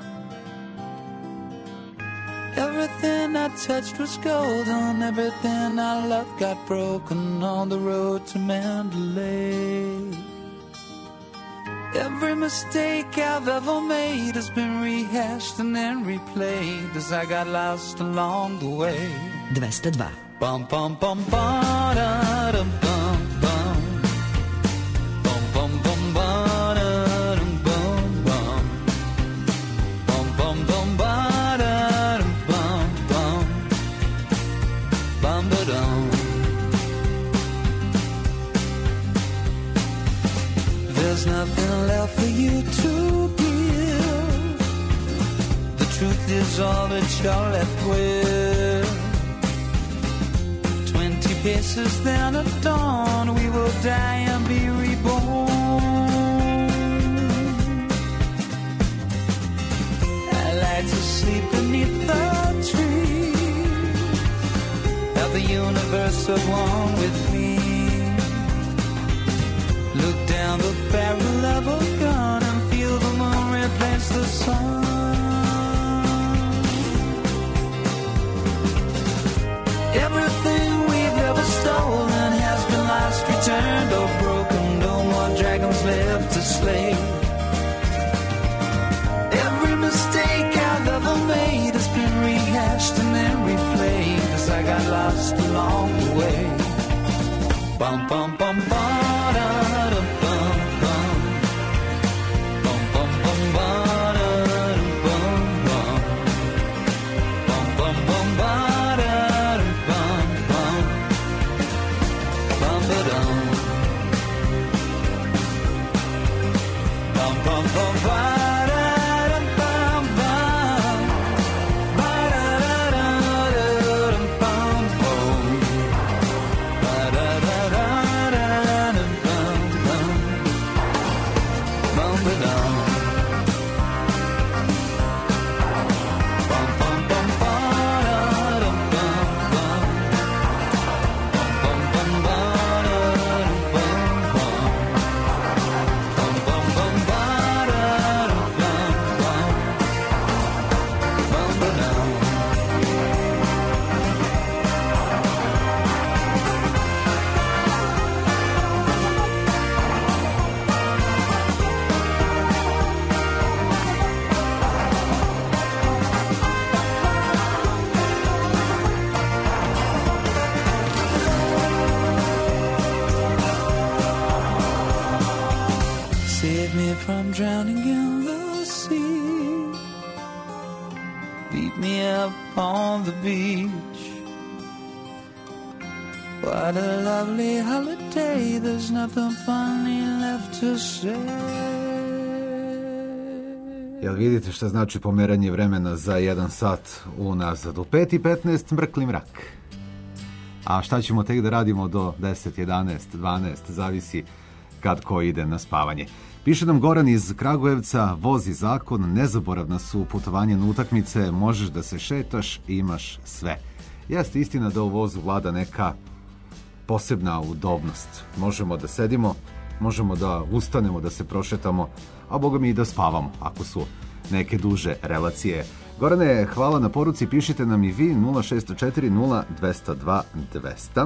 Everything I touched was golden, everything I loved got broken on the road to Mandalay. Every mistake I've ever made has been rehashed and then replayed as I got lost along the way. dvesta dva. Bum bum bum ba-da-dum bum bum. Bum bum bum ba-da-dum bum bum. Bum bum bum ba-da-dum bum bum. Bum ba-dum. There's nothing left for you to give. The truth is all that you're left with. Twenty paces then at dawn, we will die and be reborn. I like to sleep beneath the trees, have the universe at one with me. Look down the barrel of a gun and feel the moon replace the sun. Everything we've ever stolen has been lost, returned, or broken. No more dragons left to slay. Every mistake I've ever made has been rehashed and then replayed as I got lost along the way. Bum bum bum ba-da. From drowning in the sea, beat me up on the beach. What a lovely holiday, there's nothing funny left to say. Jel vidite šta znači pomeranje vremena za jedan sat unazad? U pet i petnaest mrkli mrak. A šta ćemo tek da radimo do deset, jedanaest, dvanaest, zavisi kad ko ide na spavanje. Piše nam Goran iz Kragujevca, vozi zakon, nezaboravna su putovanje na utakmice, možeš da se šetaš i imaš sve. Jeste istina da u vozu vlada neka posebna udobnost. Možemo da sedimo, možemo da ustanemo, da se prošetamo, a boga mi i da spavamo, ako su neke duže relacije. Gorane, hvala na poruci, pišite nam i vi nula šest četiri nula dvesta dva dvesta.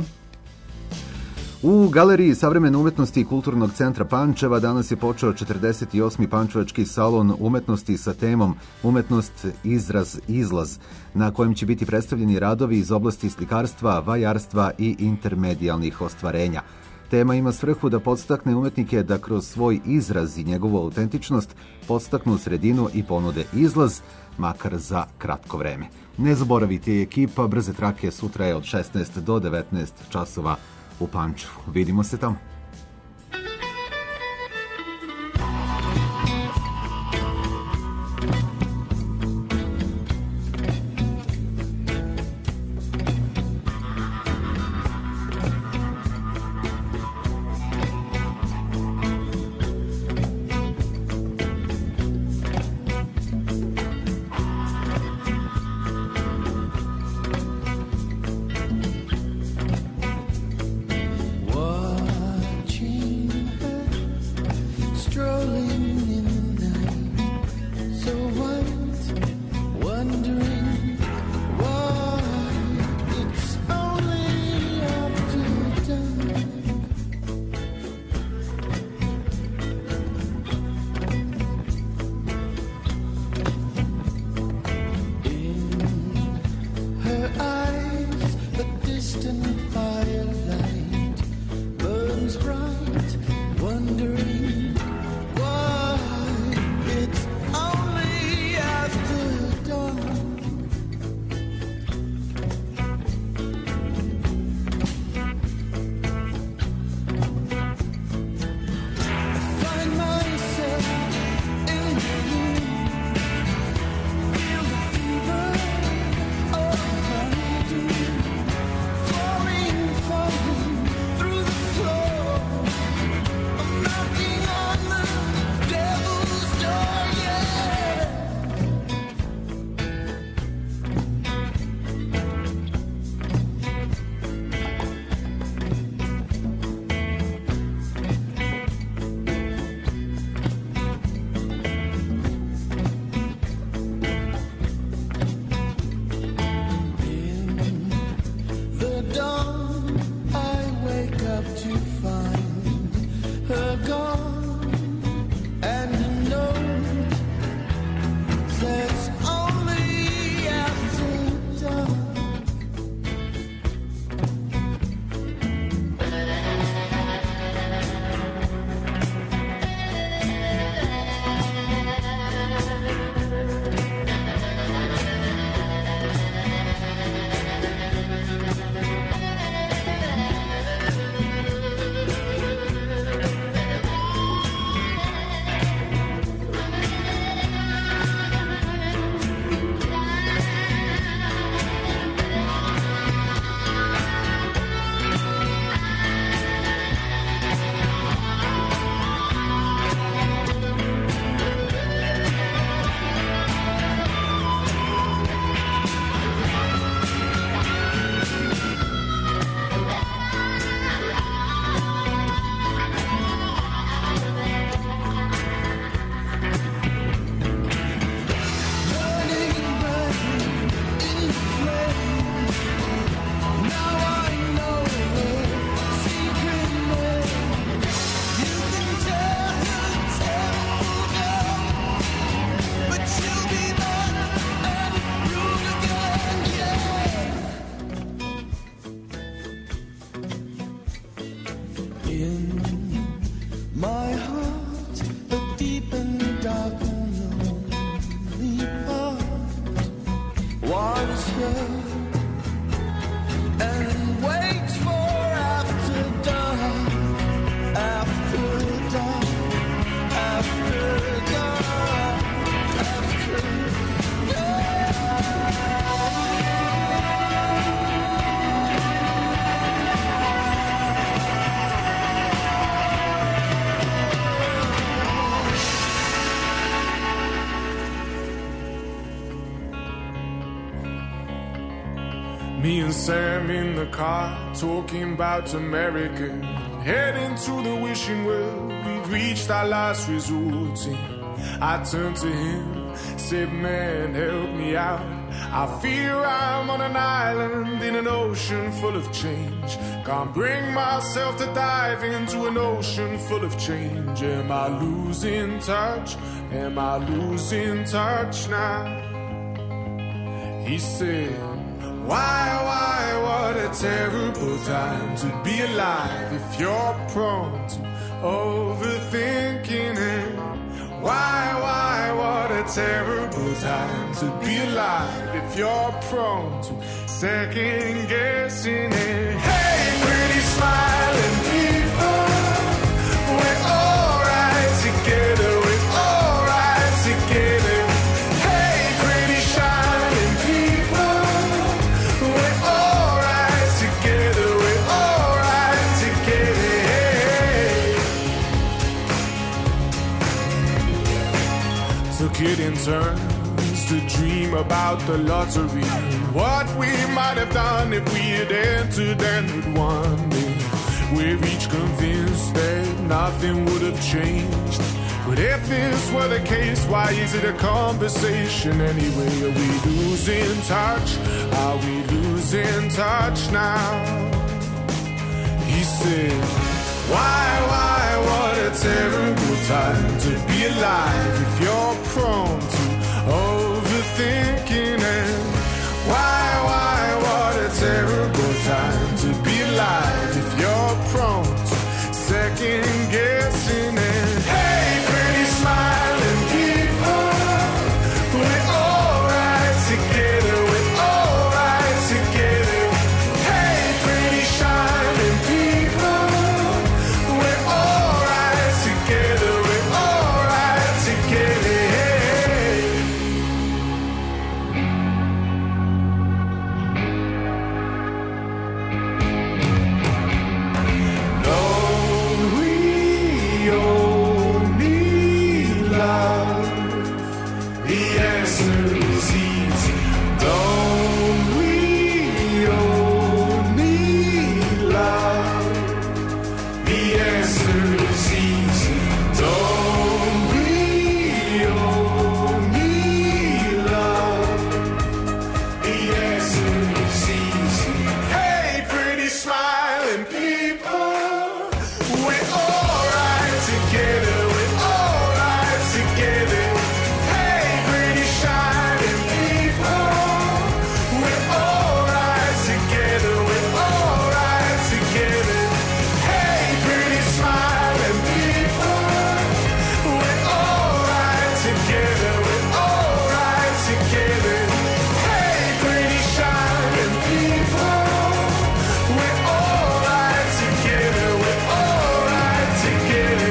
U Galeriji savremene umetnosti i Kulturnog centra Pančeva danas je počeo četrdeset osmi Pančevački salon umetnosti sa temom Umetnost, izraz, izlaz, na kojem će biti predstavljeni radovi iz oblasti slikarstva, vajarstva i intermedijalnih ostvarenja. Tema ima svrhu da podstakne umetnike da kroz svoj izraz i njegovu autentičnost podstaknu sredinu i ponude izlaz, makar za kratko vreme. Ne zaboravite, ekipa Brze trake sutra je od šesnaest do devetnaest časova u Pančevu. Vidimo se tamo. strolling in the night, so white, wondering why it's only after dawn. In her eyes, the distant firelight burns bright, wondering why it's only after dawn. I find myself in the room, feel the fever of my dream, falling, falling through the floor. I'm knocking on the devil's door, yeah. In the dawn, I wake up to find her gone, and a note says only after dawn. Burning, burning in the flame. Now I know her secret name. You can tell her temple down, but she'll be back and rule again, yeah. In my heart, a deep and dark and lonely part wants her and waits for after dark, after dark, after dark, after Me and Sam in the car, talking about America, heading to the wishing well. We've reached our last resort. And I turned to him, said, man, help me out. I fear I'm on an island in an ocean full of change. Can't bring myself to dive into an ocean full of change. Am I losing touch? Am I losing touch now? He said, why, why, what a terrible time to be alive if you're prone to overthinking it. Why, why, what a terrible time to be alive if you're prone to second guessing it. Hey, pretty smiling people, we're alright together, we're alright together. Hey, pretty shining people, we're alright together, we're alright together. Took it in turns to dream about the lottery, what we might have done if we had entered and would won. we're each convinced that nothing would have changed. But if this were the case, why is it a conversation anyway? Are we losing touch? Are we losing touch now? He said, why, why, what a terrible time to be alive if you're prone to overthinking. And why, why, what a terrible time to be alive if you're prone to second guessing. And hey, pretty smiling people, we're all right together, we're all right together. Hey, pretty shining people, we're all right together, we're all right together. Lord, we only love. The answer is easy. Don't we only love? The answer is easy. Don't we only love? The answer is easy. Hey, pretty smiling people, we're all right together, we're all right together. Hey, pretty shining people, we're all right together, we're all right together. Hey, pretty smiling people, we're all right together, we're all right together. Hey, pretty shining people, we're all right together, we're all right together.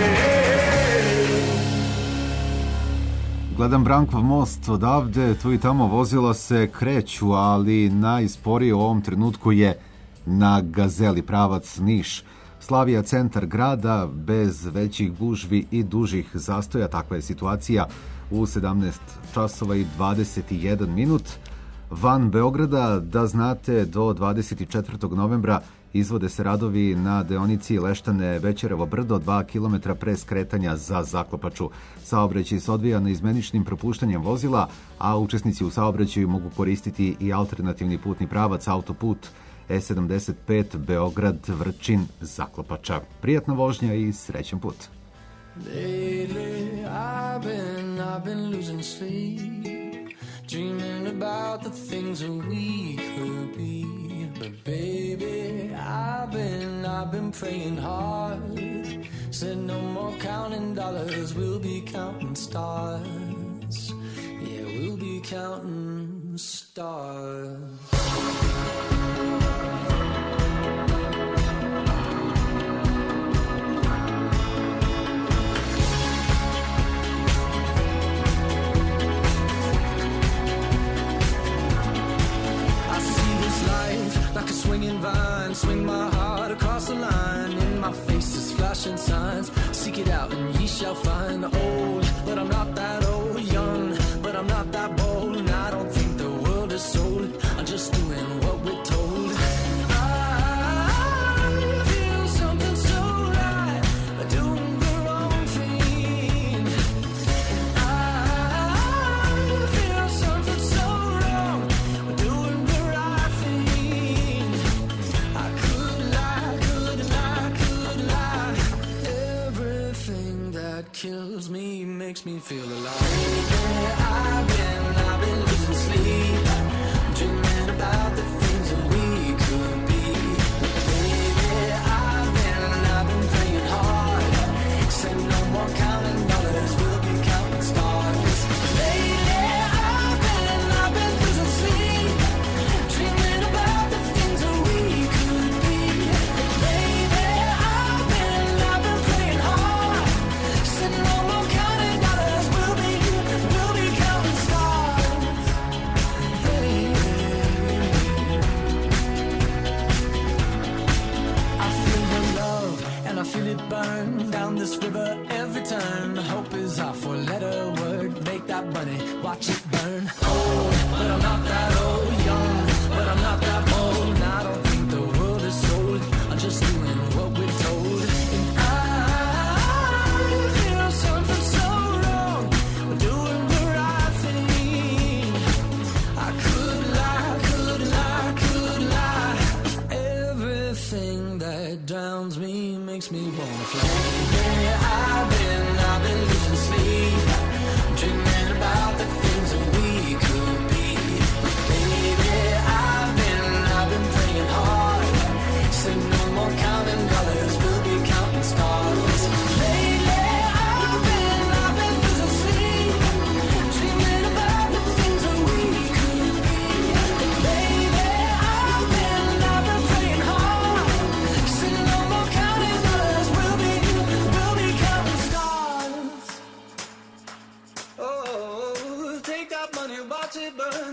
Gledam Brankov most odavde, tu i tamo vozila se kreću, ali najsporije u ovom trenutku je na Gazeli, pravac Niš. Slavija, centar grada, bez većih gužvi i dužih zastoja. Takva je situacija u sedamnaest časova i dvadeset jedan minut. Van Beograda, da znate, do dvadeset četvrtog novembra izvode se radovi na deonici Leštane-Bećarevo brdo, dva kilometra pre skretanja za Zaklopaču. Saobraćaj se odvija neizmeničnim propuštanjem vozila, a učesnici u saobraćaju mogu koristiti i alternativni putni pravac autoput E sedamdeset pet Beograd-Vrčin-Zaklopača. Prijatna vožnja i srećan put. Lately, I've been, I've been losing sleep, dreaming about the things that we could be. But baby, I've been, I've been praying hard. Said no more counting dollars, we'll be counting stars. Yeah, we'll be counting stars. Like a swinging vine, swing my heart across the line. In my face is flashing signs. Seek it out and ye shall find. Old, but I'm not that old. Young, but I'm not that bold. And I don't think the world is sold. I'm just doing what we're told. I feel something so right, doing the wrong thing. And I feel something so wrong, doing the right thing. I could lie, could lie, could lie. Everything that kills me makes me feel alive. I've been, I've been losing sleep, dreaming about the things that we could be. Baby, I've been, I've been praying hard. Said no more counting dollars, we'll be counting stars. Lately, I've been, I've been losing sleep, dreaming about the things that we could be. Baby, I've been, I've been praying hard. Said no more counting dollars, we'll be, we'll be counting stars. Baby, I feel your love and I feel it burn down this river every turn. Hope is our four-letter word. Make that money, watch it burn. Old, but I'm not that old. Young, but I'm not that bold. And I don't think the world is sold. I'm just doing what we're told.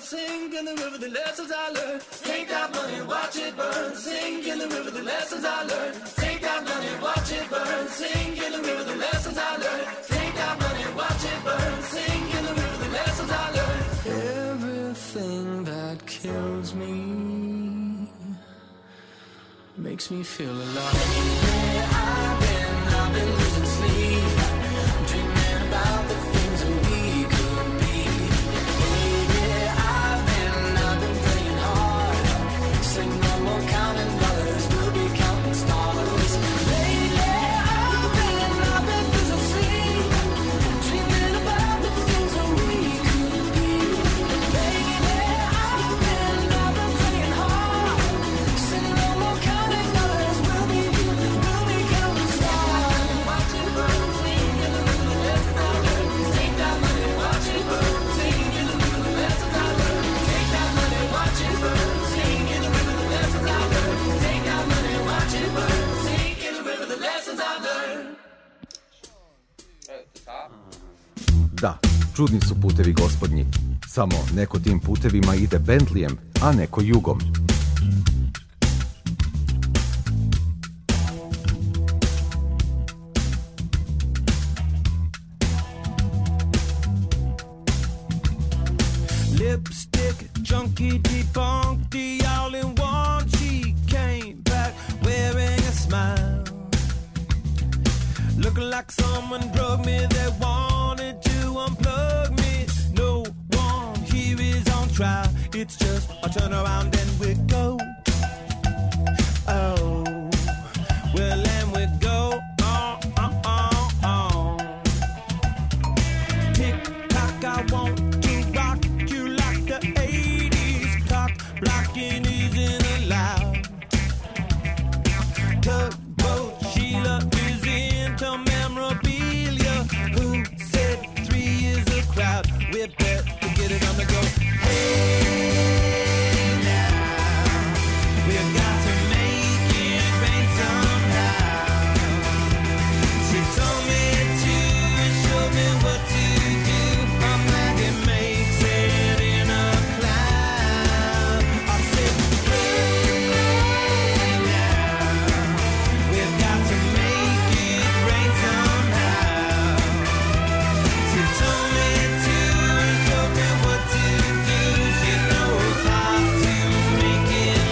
sing in the river the lessons I learned. Take that money, watch it burn. Sing in the river the lessons I learned. Take that money, watch it burn. Sing in the river the lessons I learned. Take that money, watch it burn. Sing in the river the lessons I learned. Everything that kills me makes me feel alive. Where I've been, I've been losing sleep, dreaming about the things that we could be. Baby, I've been, I've been playing hard. Say no more counting dollars, we'll be counting stars. Lately, I've been, I've been losing sleep, dreaming about the things that we could be. Baby, I've been, I've been playing hard. Say no more counting dollars, we'll be, we'll be counting stars. Watch it burn, sing in the river the lessons I learned. Take that money, watch it burn, sing in the river the lessons I learned. Take that money, watch it burn, sing in the river the lessons I learned. Take that money, watch it burn, sing in the river the lessons I learned. Da, čudni su putevi gospodnji. Samo neko tim putevima ide Bentleyem, a neko jugom. Lipstick, junkie, debunked, all in one. She came back wearing a smile, looking like someone drugged me. They wanted to unplug me. No one here is on trial. It's just a turn around and we go. Oh, well, and we go on, on, on, on. Tick tock, I want to rock you like the eighties. Cock blocking isn't allowed. Tugboat Sheila is into memorabilia. Who said three is a crowd? We better get it on the go. Hey now, we've got to make it rain somehow. She told me to and showed me what to do. I'm like it makes it in a cloud. I said, hey now, we've got to make it rain somehow. She told me to and showed me what to do. She knows how to make it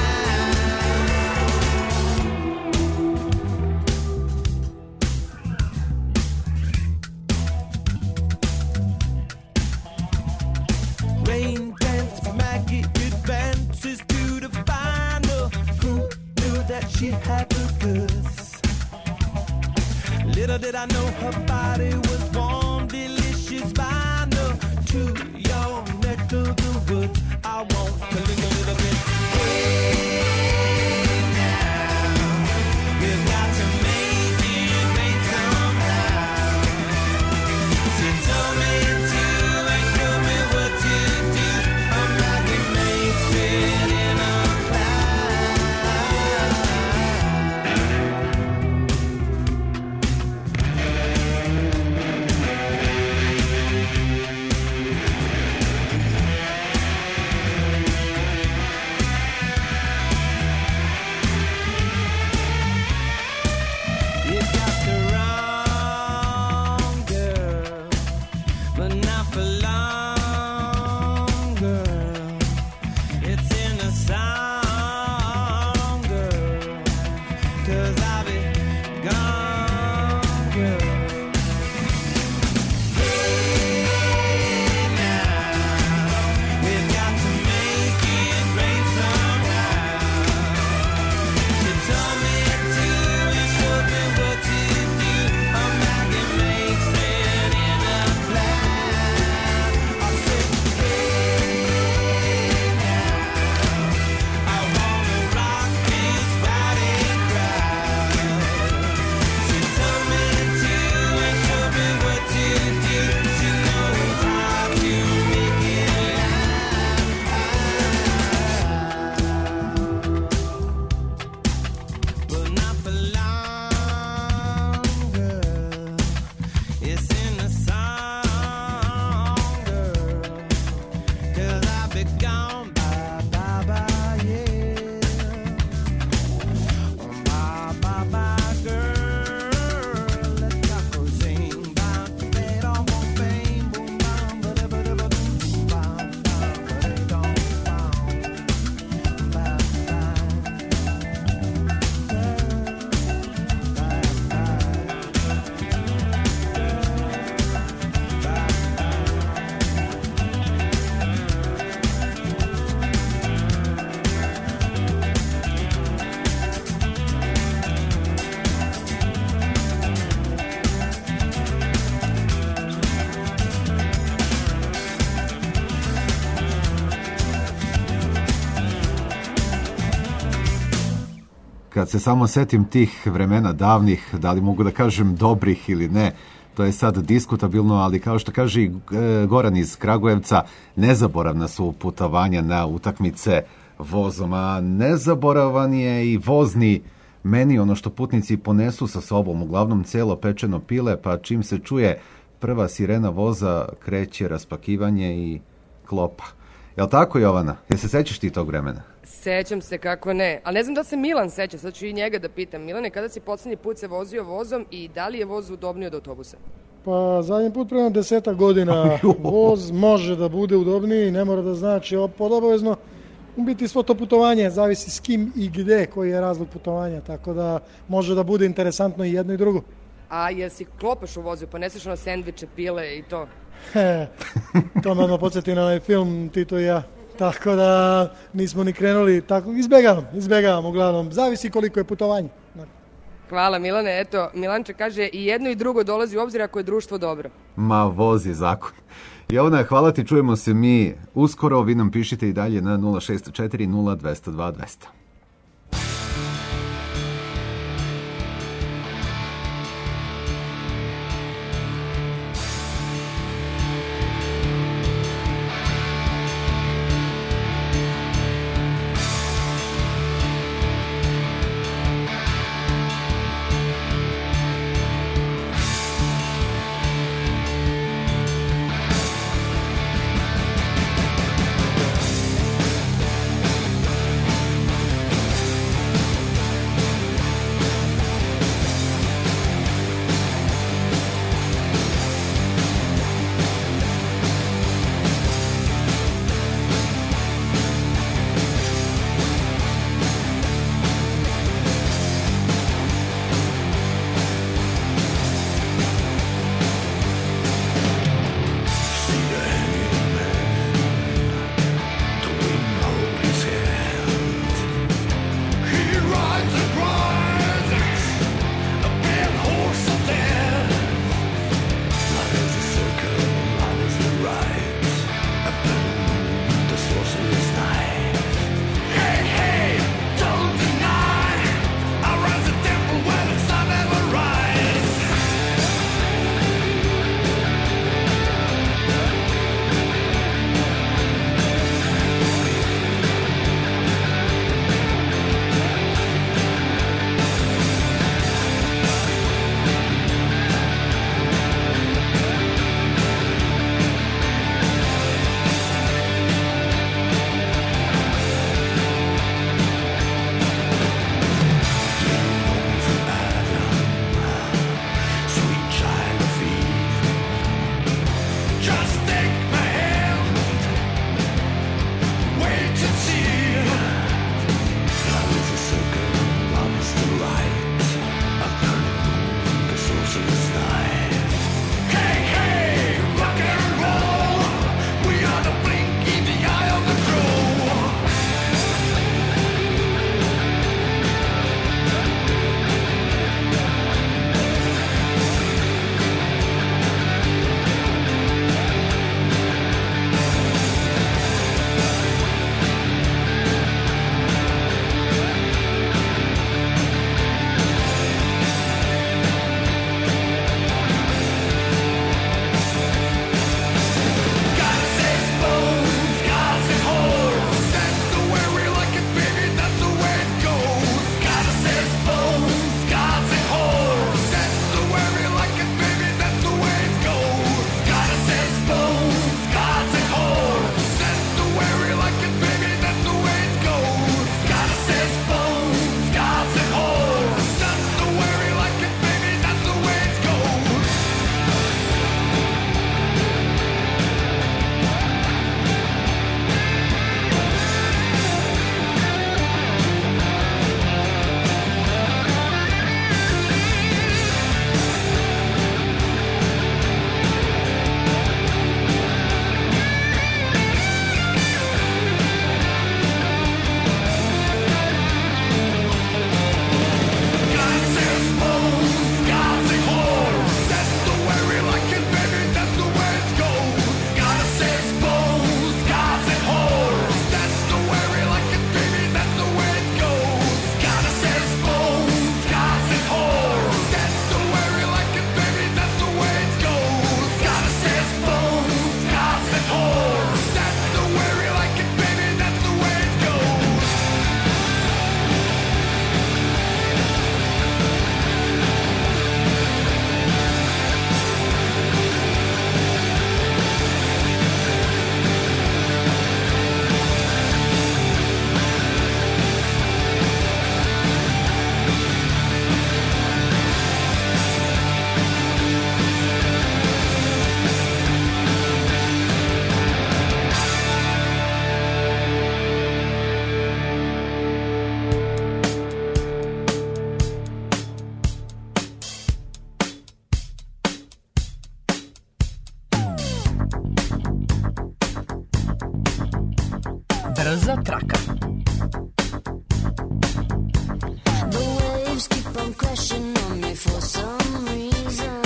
Rain dance, Maggie advances to the final. Who knew that she had the goods? Little did I know her body was warm, delicious vinyl. To your neck of the woods, I want to linger a little bit. Hey now, we've got to make it rain somehow. She told me to and showed me what to do. I'm like it makes it in a cloud. kad se samo setim tih vremena davnih, da li mogu da kažem dobrih ili ne, to je sad diskutabilno, ali kao što kaže i Goran iz Kragujevca, nezaboravna su putovanja na utakmice vozom, a nezaboravan je i vozni meni, ono što putnici ponesu sa sobom, uglavnom celo pečeno pile, pa čim se čuje prva sirena voza, kreće raspakivanje i klopa. Jel tako, Jovana? Jel se sećaš ti tog vremena? Sećam se, kako ne. Ali ne znam da se Milan seća, sad ću i njega da pitam. Milane, kada si poslednji put se vozio vozom i da li je voz udobniji od autobusa? Pa zadnji put prema deseta godina voz može da bude udobniji, ne mora da znači podobavezno. U biti svo to putovanje zavisi s kim i gde, koji je razlog putovanja, tako da može da bude interesantno i jedno i drugo. A jel si klopaš u vozu, pa neseš ono sendviče, pile i to? He, to me odmah podsjeti na onaj film Tito i ja. Tako da nismo ni krenuli, tako izbegavam, izbegavam uglavnom. Zavisi koliko je putovanje. Hvala Milane, eto, Milanče kaže i jedno i drugo dolazi u obzir ako je društvo dobro. Ma, vozi zakon. Jovana, hvala ti, čujemo se mi uskoro, vi nam pišite i dalje na nula šest četiri nula dva nula dva dva nula nula. Brza traka. The waves keep on crashing on me for some reason.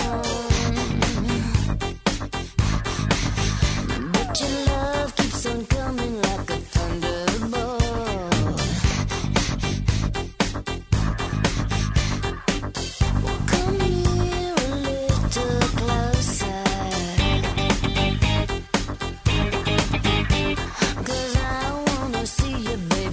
But your love keeps on coming like a thunderbolt. Come here a little closer, 'cause I wanna see you, baby.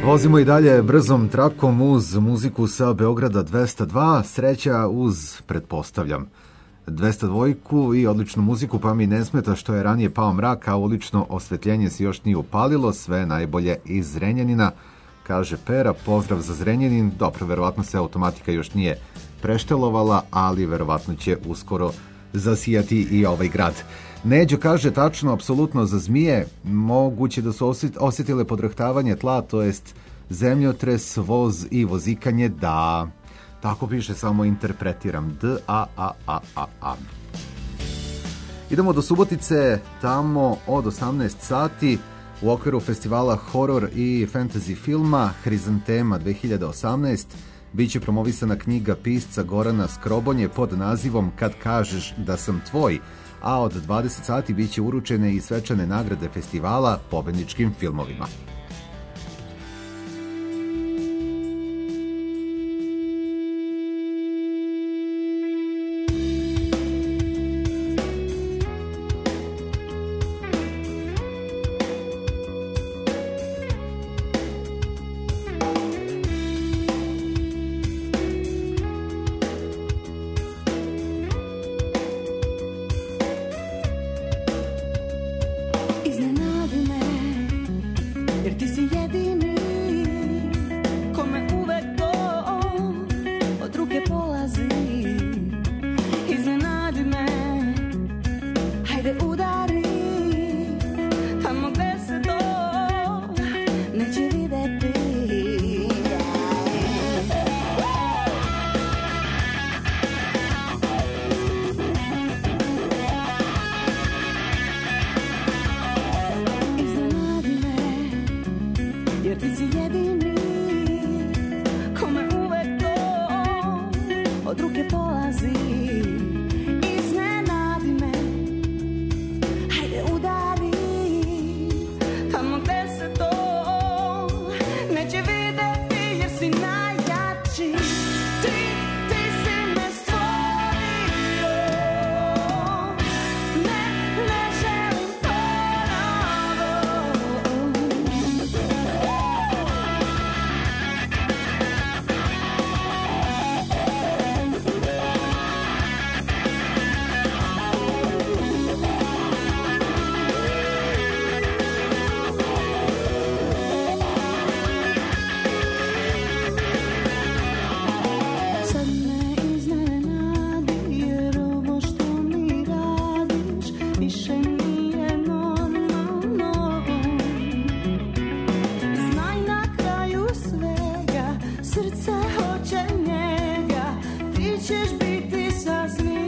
Vozimo i dalje brzom trakom uz muziku sa Beograda dvesta dva, sreća uz, pretpostavljam, dvesta dva i odličnu muziku, pa mi ne smeta što je ranije pao mrak, a ulično osvetljenje se još nije upalilo, sve najbolje iz Zrenjanina, kaže Pera, pozdrav za Zrenjanin, dobro, verovatno se automatika još nije preštelovala, ali verovatno će uskoro zasijati i ovaj grad. Neđo kaže tačno, apsolutno za zmije, moguće da su osjetile podrhtavanje tla, to jest zemljotres, voz i vozikanje, da, tako piše, samo interpretiram, D, A, A, A, A, A. Idemo do Subotice, tamo od osamnaest sati, u okviru festivala horor i fantasy filma Hrizantema dve hiljade osamnaest, biće promovisana knjiga pisca Gorana Skrobonje pod nazivom Kad kažeš da sam tvoj, a od dvadeset sati biće uručene i svečane nagrade festivala pobedničkim filmovima. Iznenadi me, jer ti si jedini ko me uvek to od ruke polazi. Iznenadi me, hajde udari tamo gde se to neće videti. Iznenadi me, jer ti si jedini ko me uvek to od ruke polazi. Iznenadi me, hajde udari tamo gde se to neće videti, jer si najjači. Ti, ti si me stvorio. Ne, ne želim sad me iznenadi, jer ovo što mi radiš više nije normalno. Znaj na kraju svega, srce hoće njega, ti ćeš biti sasvim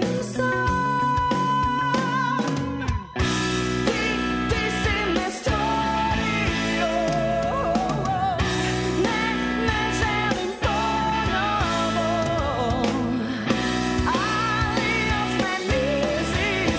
sam. Ti, ti si me stvorio. Ne, ne želim ponovo, ali još me nisi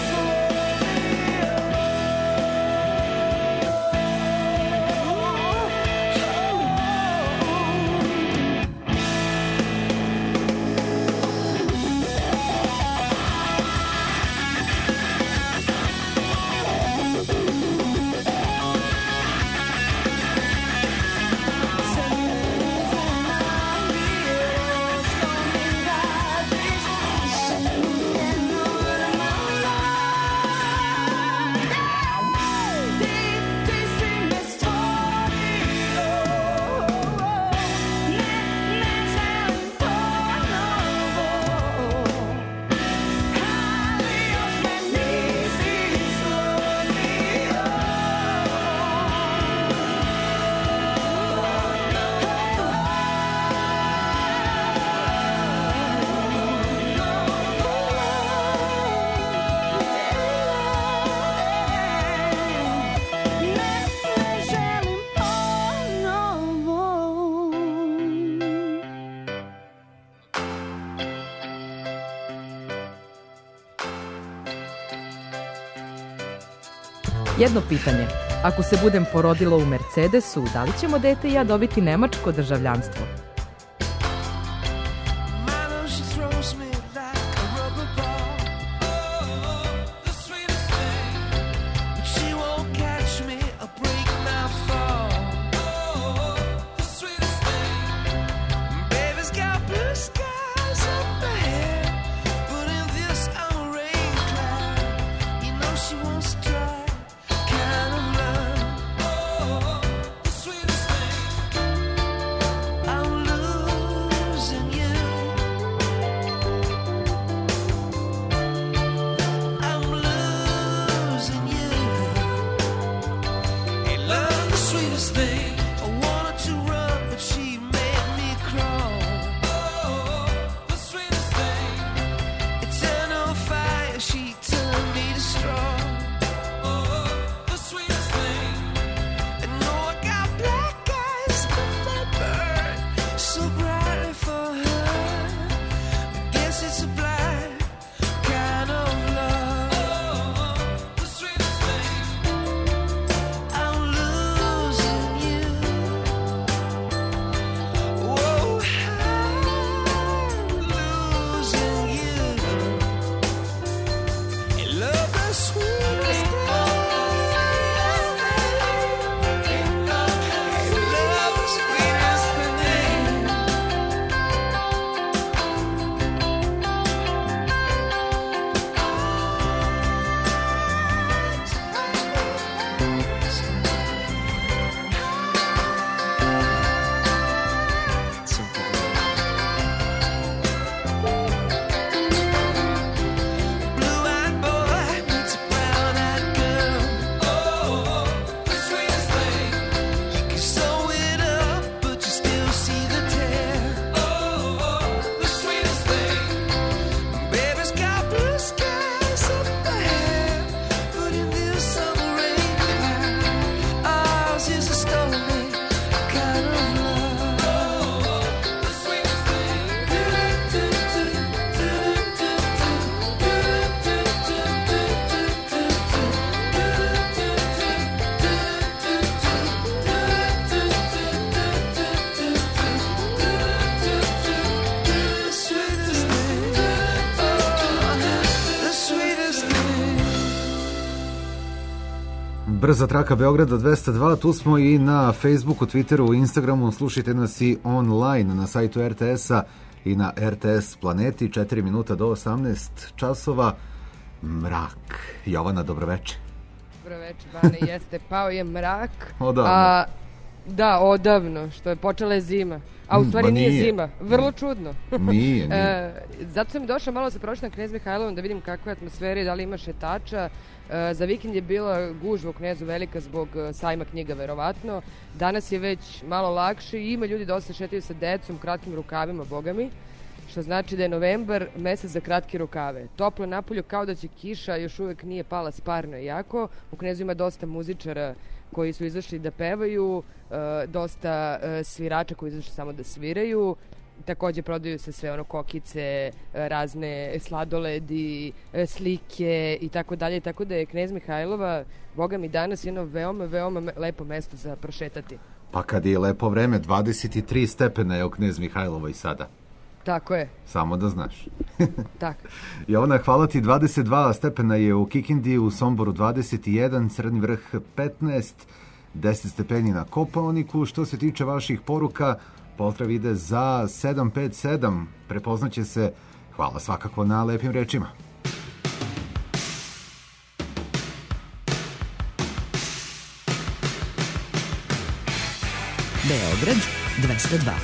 Jedno pitanje. Ako se budem porodila u Mercedesu, da li ćemo dete i ja dobiti nemačko državljanstvo? She won't catch me, I'll break my fall. Brza traka Beograda dvesta dva, tu smo i na Facebooku, Twitteru, Instagramu, slušajte nas i online na sajtu er te esa i na er te es Planeti, četiri minuta do osamnaest časova, mrak. Jovana, dobroveče. Dobroveče, Bane, jeste, pao je mrak. Odavno. A, da, odavno, što je počela je zima. A u Mm, stvari ma nije. nije. zima, vrlo čudno. Nije, nije. E, zato sam došla malo sa prošlom Knez Mihajlovom da vidim kakva je atmosfera i da li ima šetača. E, za vikend je bila gužva u Knezu velika zbog e, sajma knjiga, verovatno. Danas je već malo lakše i ima ljudi dosta šetaju sa decom, kratkim rukavima, bogami. Što znači da je novembar mesec za kratke rukave. Toplo napolju kao da će kiša, još uvek nije pala sparno i jako. U Knezu ima dosta muzičara koji su izašli da pevaju, e, dosta e, svirača koji izašli samo da sviraju. Takođe prodaju se sve ono kokice, e, razne sladoledi, e, slike i tako dalje. Tako da je Knez Mihajlova, boga mi, danas jedno veoma, veoma me- lepo mesto za prošetati. Pa kad je lepo vreme, dvadeset tri stepena je u Knez Mihajlovoj sada. Tako je, Samo da znaš. tako. Jovana, hvala ti. dvadeset dva stepena je u Kikindi, u Somboru dvadeset jedan, Crni vrh petnaest, deset stepeni na Kopaoniku. Što se tiče vaših poruka, pozdrav ide za sedam pet sedam. Prepoznaće se. Hvala svakako na lepim rečima. Beograd dvesta dva.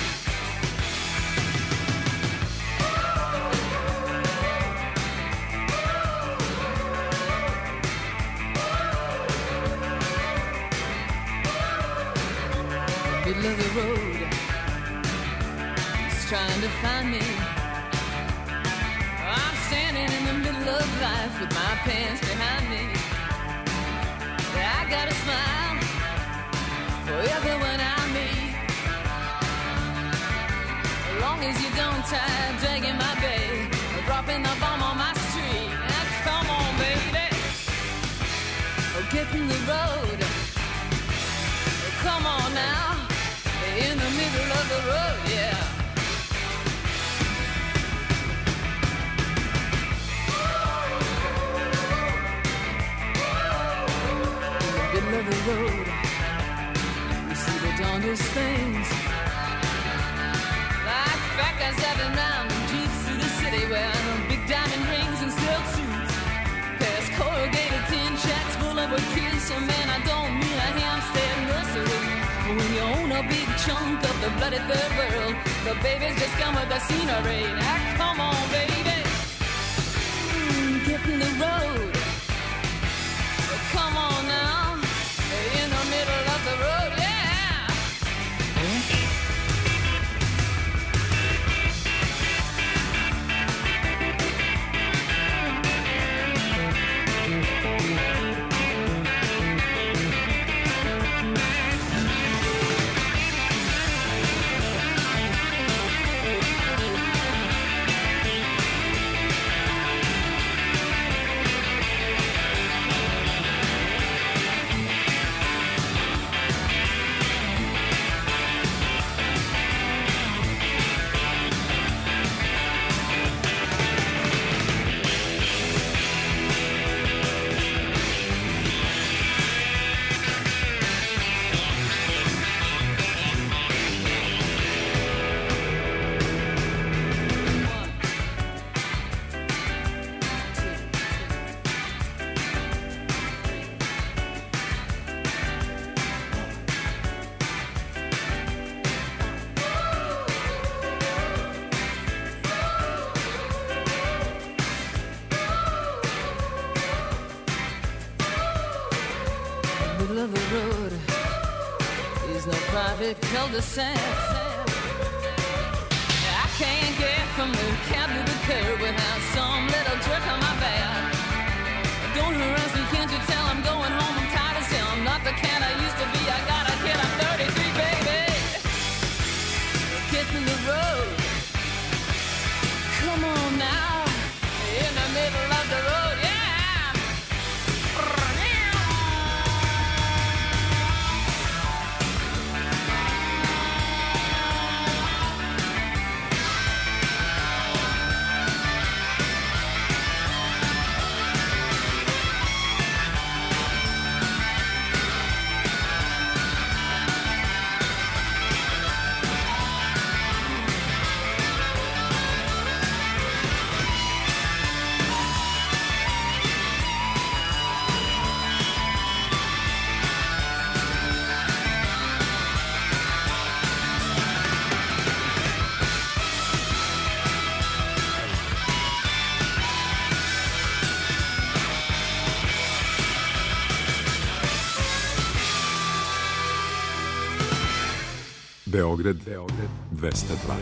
Middle of the road, it's trying to find me. I'm standing in the middle of life with my pants behind me. I got a smile for everyone I meet. As long as you don't try dragging my bag or dropping the bomb on my street. Now, come on, baby, oh, get in the road. Oh, come on now. In the middle of the road, yeah. In the middle of the road, you see the darndest things. Like fat guys driving around in jeeps through the city wearing big diamond rings and silk suits. Past corrugated tin shacks full of a kids. So man, I don't mean a Hampstead nursery. When you own a big chunk of the bloody third world, the babies just come with the scenery. Now come on, baby, mm, get in the road. Come on now, in the middle of the road, yeah. Middle of the road is no private cul-de-sac. I can't get from the cab to the curb without some little jerk on my back. Don't harass me, can't you tell I'm going home? I'm tired as hell. I'm not the cat I used to be. I got a kid, I'm thirty-three, baby. Get in the road. Come on now, in the middle of the road, yeah. Beograd, Beograd dvesta dva.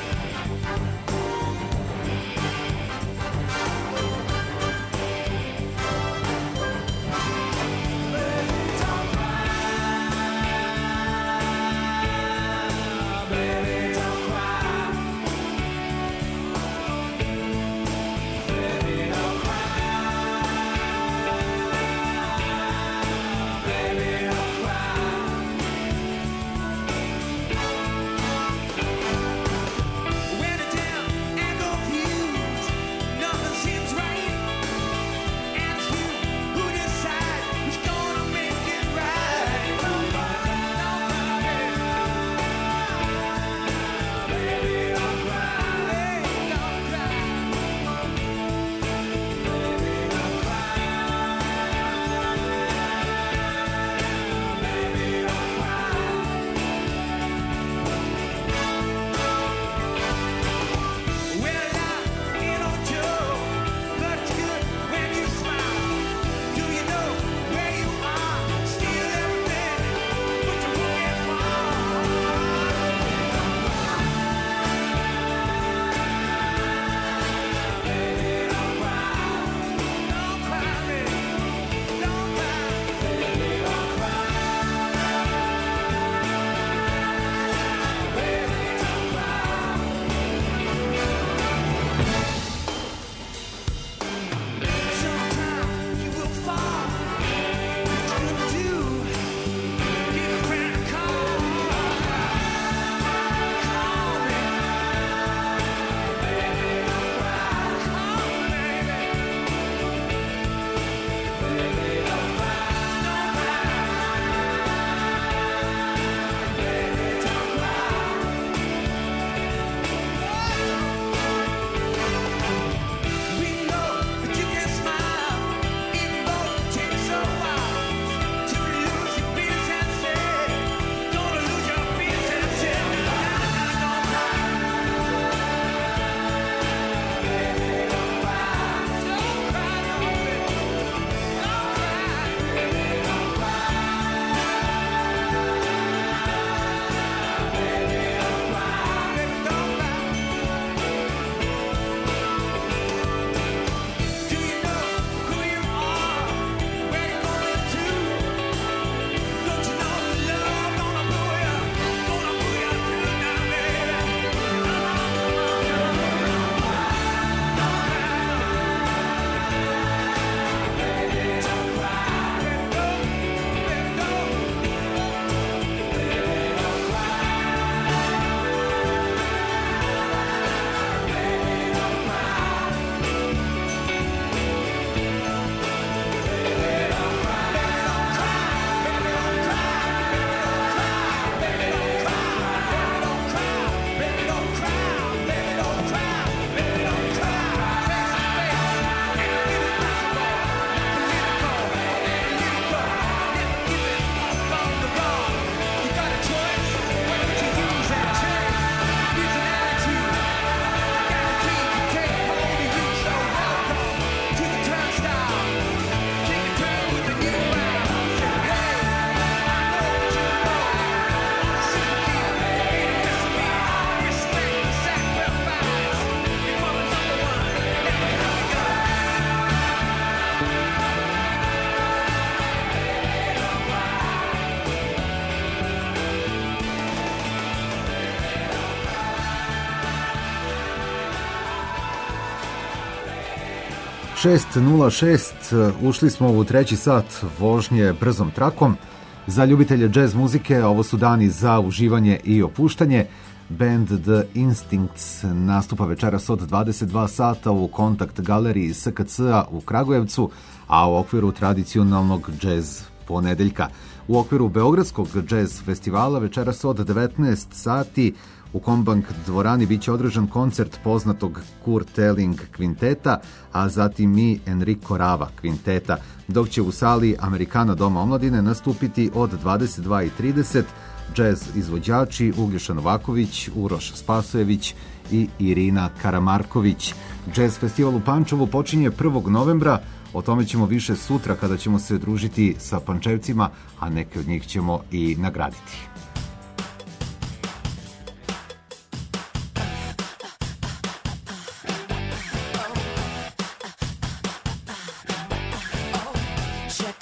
šest nula šest, ušli smo u treći sat vožnje brzom trakom. Za ljubitelje džez muzike ovo su dani za uživanje i opuštanje. Band The Instincts nastupa večeras od dvadeset dva sata u Kontakt galeriji S K C-a u Kragujevcu, a u okviru tradicionalnog džez ponedeljka. U okviru Beogradskog džez festivala večeras od devetnaest sati u Kombank dvorani biće održan koncert poznatog Kurt Elling kvinteta, a zatim i Enrico Rava kvinteta, dok će u sali Amerikana Doma omladine nastupiti od dvadeset dva i trideset džez izvođači Uglješa Novaković, Uroš Spasojević i Irina Karamarković. Džez festival u Pančevu počinje prvog novembra, o tome ćemo više sutra kada ćemo se družiti sa Pančevcima, a neke od njih ćemo i nagraditi.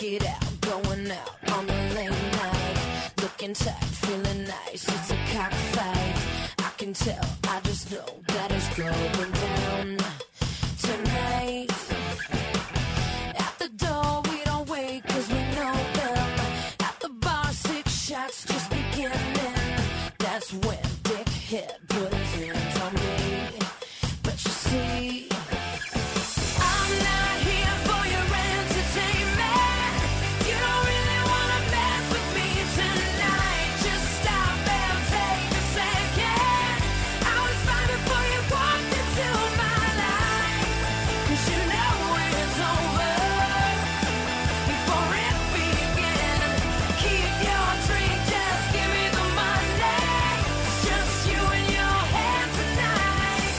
check it out, going out on a late night, looking tight, feeling nice, it's a cockfight. I can tell, I just know that it's going down tonight. At the door we don't wait cause we know them. At the bar six shots just beginning. That's when Dickhead put his hands on me. But you see, I'm not here for your entertainment. You don't really wanna mess with me tonight. Just stop and take a second. I was fine before you walked into my life. Cause you know it's over before it begins. Keep your drink, just give me the money. Just you and your head tonight.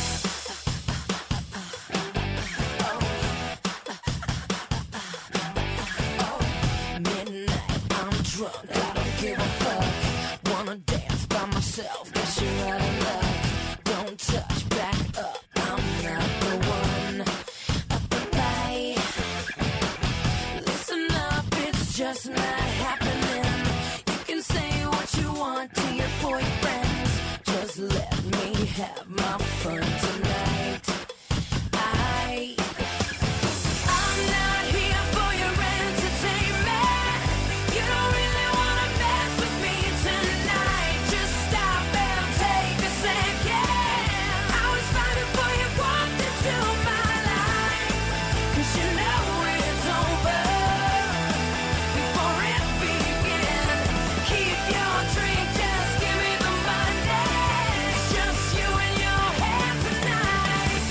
Midnight, I'm drunk, I don't give a fuck. Wanna dance by myself, guess you're out of luck. Don't touch, back up, I'm not the one. Up the light. Listen up, it's just not happening. You can say what you want to your boyfriends. Just let me have my fun tonight. I I'm not here for your entertainment. You don't really wanna mess with me tonight. Just stop and take a second. I was fine before you walked into my life. Cause you know it's over before it begins. Keep your drink, just give me the money. It's just you and your head tonight.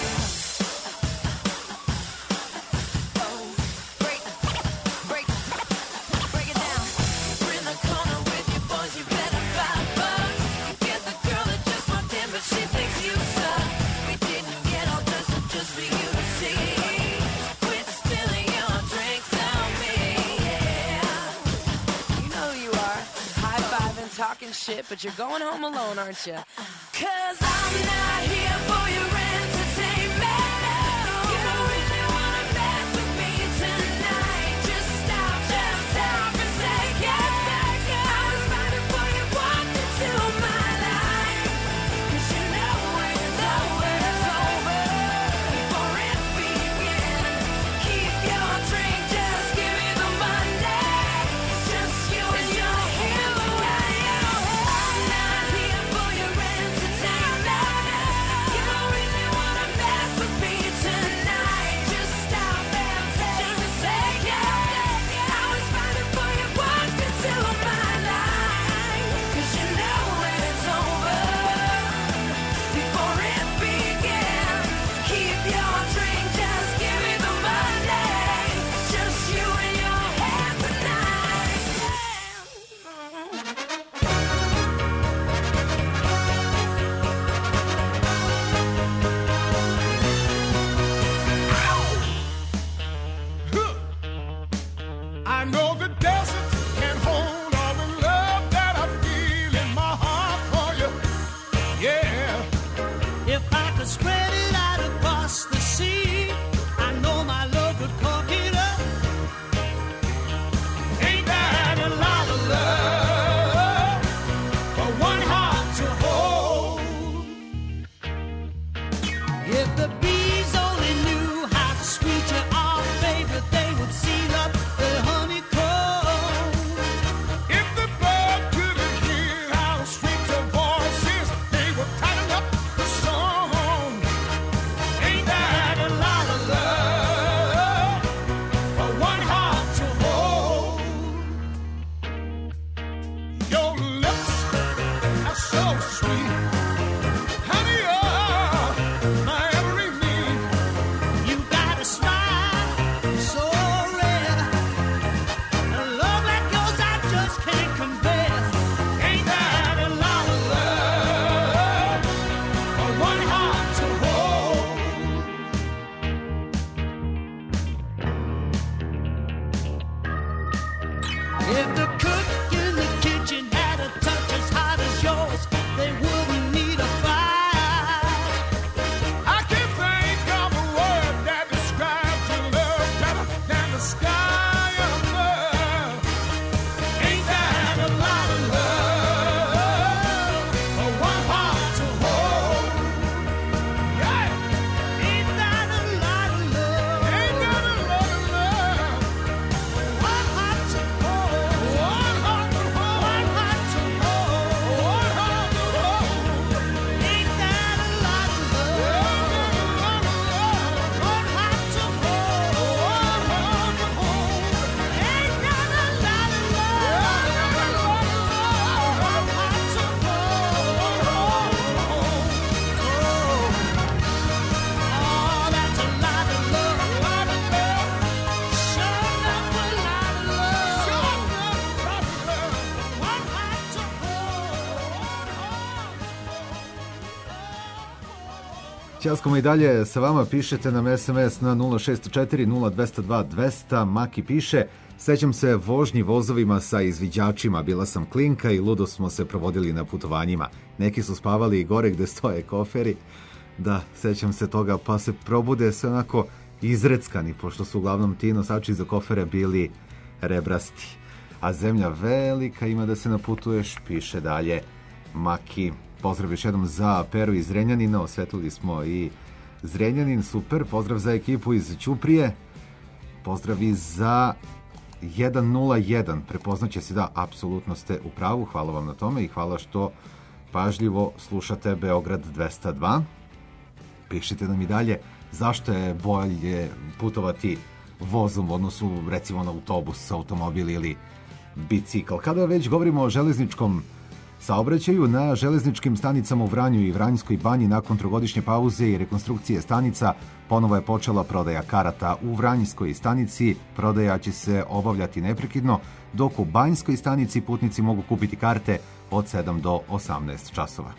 Break, break, break it down. We're in the corner with your boys, you better five bucks. You get the girl that just walked in, but she thinks you suck. We didn't get all dressed up just for you to see. Quit spilling your drinks on me, yeah. You know who you are, high-fiving, talking shit, but you're going home alone, aren't you? Cause I'm not here for your entertainment. You don't really wanna mess with me tonight. Just stop, just stop a second. I was fine before you walked into my life. Cause you know it's over, it's over before it begins. Keep your drink, just give me the money. It's just you and your head tonight. I'm not here for your entertainment. You don't really wanna mess with me tonight. Just stop and take a second. I was fine before you walked into my life. Cause you know it's over before it begins. Keep your drink, just give me the money. Just you and your head tonight. I know the desert can hold all the love that I feel in my heart for you. Yeah. If I could spread it out across the sea, I know my love would cork it up. Ain't that a lot of love for one heart to hold? If the bees only knew how sweet you are, baby, they would seal up the honeycomb. If the bird could hear how sweet your voice is, they would tighten up the song. Ain't that a lot of love for one heart to hold? Your lips are so sweet, honey, you're my every need. You got a smile so rare, a love like yours I just can't compare. Ain't that a lot of love for one heart to hold? If the cook in the kitchen had a touch as hot as yours, they wouldn't need a fire. I can think of a word that describes your love better than the sky above. Ćaskamo i dalje sa vama, pišete nam es em es na nula šest četiri nula dva nula dva dva nula nula. Maki piše: sećam se vožnji vozovima sa izviđačima, bila sam klinka i ludo smo se provodili na putovanjima. Neki su spavali i gore gde stoje koferi. Da, sećam se toga, pa se probude sve onako izreckani, pošto su uglavnom ti nosači za kofere bili rebrasti. A zemlja velika, ima da se naputuješ, piše dalje Maki. Pozdrav još jednom za Peru iz Zrenjanina, osvetlili smo i Zrenjanin, super. Pozdrav za ekipu iz Ćuprije, pozdrav i za jedan nula jedan, prepoznaće se, da, apsolutno ste u pravu, hvala vam na tome i hvala što pažljivo slušate Beograd dvesta dva. Pišite nam i dalje zašto je bolje putovati vozom u odnosu recimo na autobus, automobil ili bicikl. Kada već govorimo o železničkom saobraćaju, na železničkim stanicama u Vranju i Vranjskoj banji nakon trogodišnje pauze i rekonstrukcije stanica ponovo je počela prodaja karata. U Vranjskoj stanici prodaja će se obavljati neprekidno, dok u Banjskoj stanici putnici mogu kupiti karte od sedam do osamnaest časova.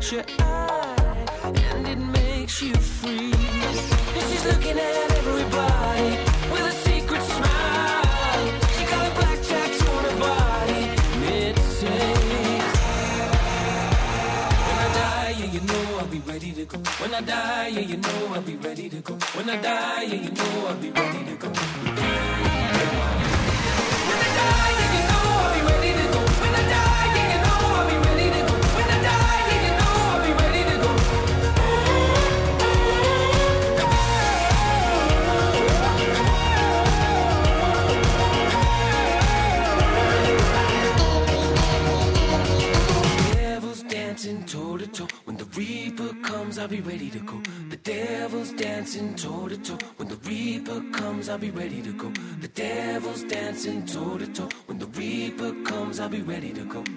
Your eye, and it makes you freeze. And she's looking at everybody. you know I'll be ready to go. When I die, yeah, you know I'll be ready to go. When I die, yeah, you know I'll be ready to go. When I die, yeah, you know I'll be ready to go. When I die, yeah, you know I'll be ready to go. Devil's dancing toe to toe. When the reaper comes, I'll be ready to go. The devil's dancing toe to toe. When the reaper comes, I'll be ready to go. The devil's dancing toe to toe. When the reaper comes, I'll be ready to go.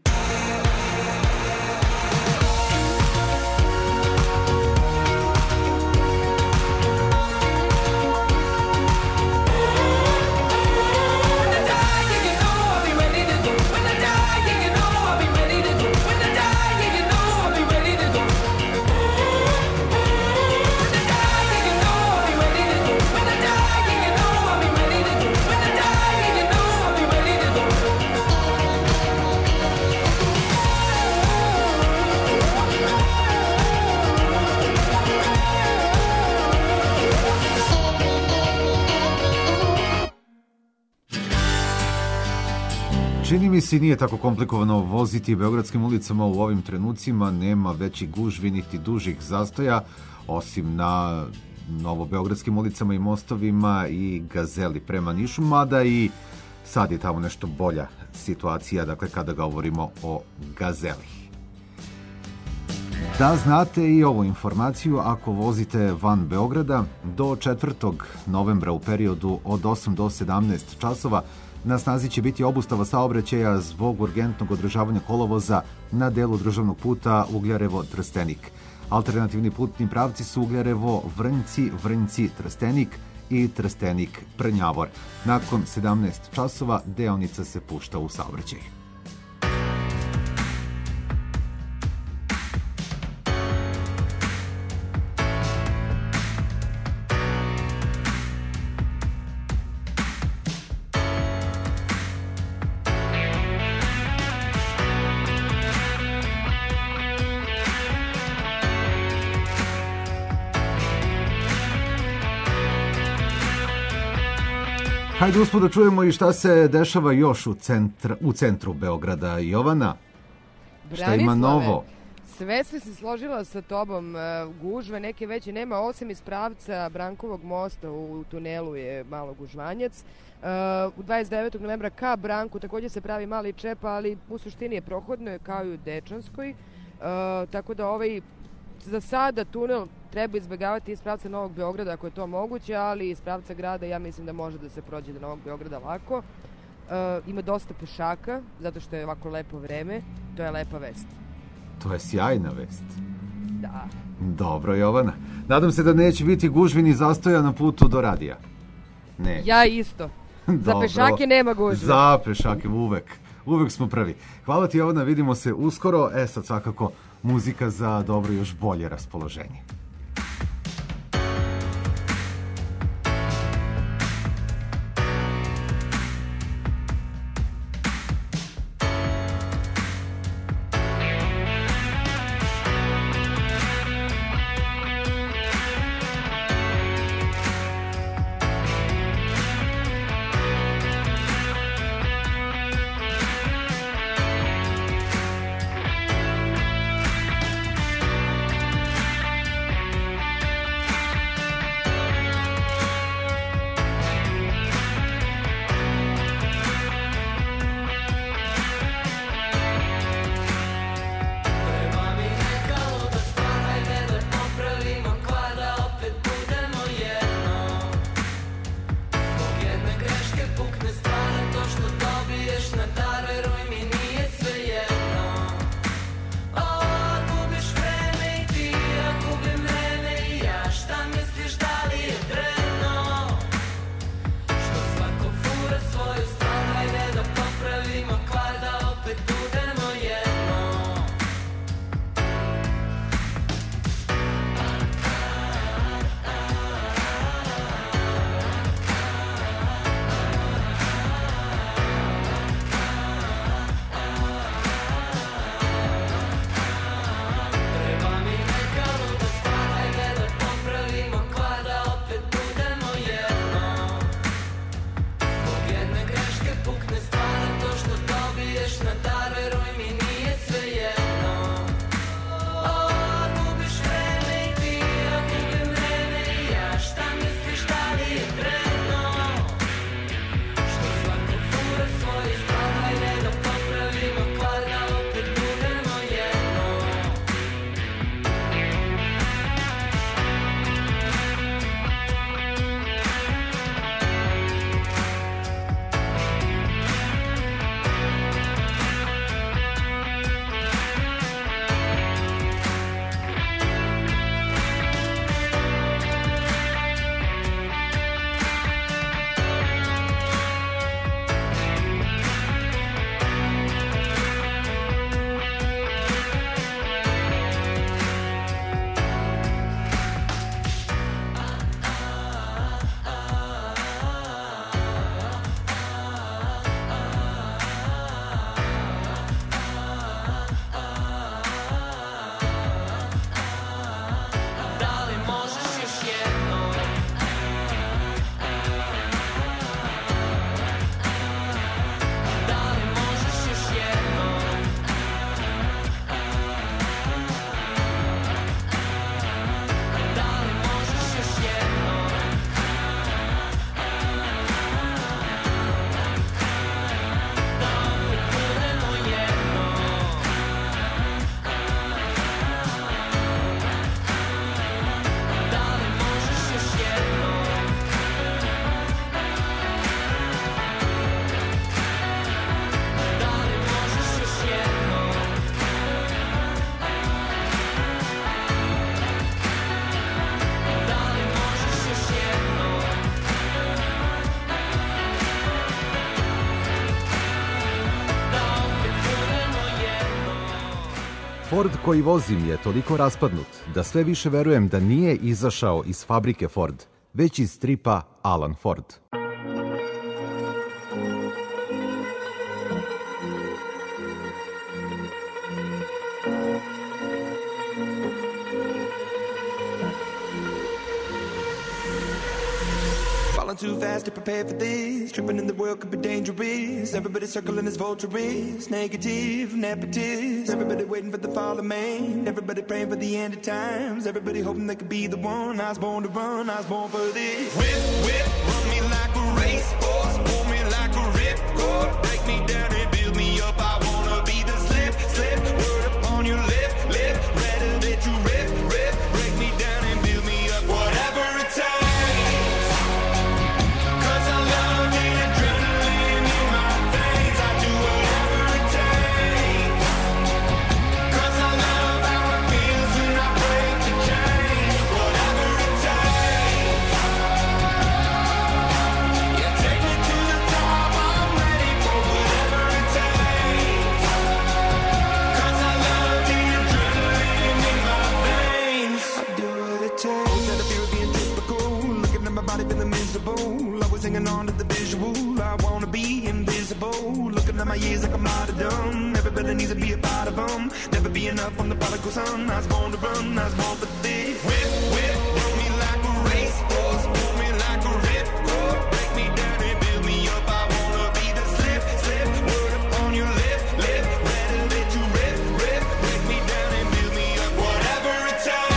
Čini mi se nije tako komplikovano voziti beogradskim ulicama u ovim trenucima, nema većih gužvi niti dužih zastoja, osim na novobeogradskim ulicama i mostovima i Gazeli prema Nišu, mada i sad je tamo nešto bolja situacija, dakle kada govorimo o Gazeli. Da znate i ovu informaciju, ako vozite van Beograda, do četvrtog novembra u periodu od osam do sedamnaest časova na snazi će biti obustava saobraćaja zbog urgentnog održavanja kolovoza na delu državnog puta Ugljarevo-Trstenik. Alternativni putni pravci su Ugljarevo-Vrnjci, Vrnjci-Trstenik i Trstenik-Prnjavor. Nakon sedamnaest časova deonica se pušta u saobraćaj. Hajde uspod da čujemo i šta se dešava još u, centra, u centru Beograda. Jovana, šta ima novo? Sve se se složila sa tobom, gužve neke veće nema, osim iz pravca Brankovog mosta u tunelu je malo gužvanjac. U dvadeset devetog novembra ka Branku također se pravi mali čep, ali u suštini je prohodno kao i u Dečanskoj, tako da ovaj za sada tunel treba izbjegavati iz pravca Novog Beograda ako je to moguće, ali iz pravca grada ja mislim da može da se prođe do Novog Beograda lako. E, ima dosta pešaka, zato što je ovako lepo vreme, to je lepa vest. To je sjajna vest. Da. Dobro, Jovana. Nadam se da neće biti gužvi ni zastoja na putu do radija. Ne. Ja isto. Za pešake nema gužve. Za pešake uvek. Uvek smo prvi. Hvala ti, Jovana, vidimo se uskoro. E sad svakako muzika za dobro još bolje raspoloženje. ideš na dar, veruj mi nije svejedno. O, gubiš vreme i ti, ja gubim vreme i ja. Šta misliš da li je vredno? Što svako fura svoju stvar, hajde da popravimo kvar, da opet budemo jedno. Da li možeš još jednom? Da li možeš još jednom? Da li možeš još jednom? Da opet budemo jedno. Da li možeš još jednom? Da li možeš još jednom? Da li možeš još jednom? Da opet budemo jedno. Ford koji vozim je toliko raspadnut da sve više verujem da nije izašao iz fabrike Ford, već iz stripa Alan Ford. Falling too fast to prepare for this. Tripping in the world could be dangerous. Everybody circling as vultures. Negative, nepotist. Everybody waiting for the fall of man. Everybody praying for the end of times. Everybody hoping they could be the one. I was born to run, I was born for this. Whip, whip, run me like a racehorse. Pull me like a ripcord. Break me down and build me up. I wanna be the slip, slip. Word upon your lip, lip. Rather that you rip, rip. Break me down and build me up. Whatever it takes. Hanging on to the visual, I wanna be invisible. Looking at my years like I'm out of dumb. Everybody needs to be a part of them. Never be enough on the prodigal son. I was born to run, I was born for this. Whip, whip, run me like a racehorse. Pull me like a ripcord. Break me down and build me up. I wanna be the slip, slip. Word upon your lip, lip. Rather that you rip, rip. Break me down and build me up. Whatever it takes.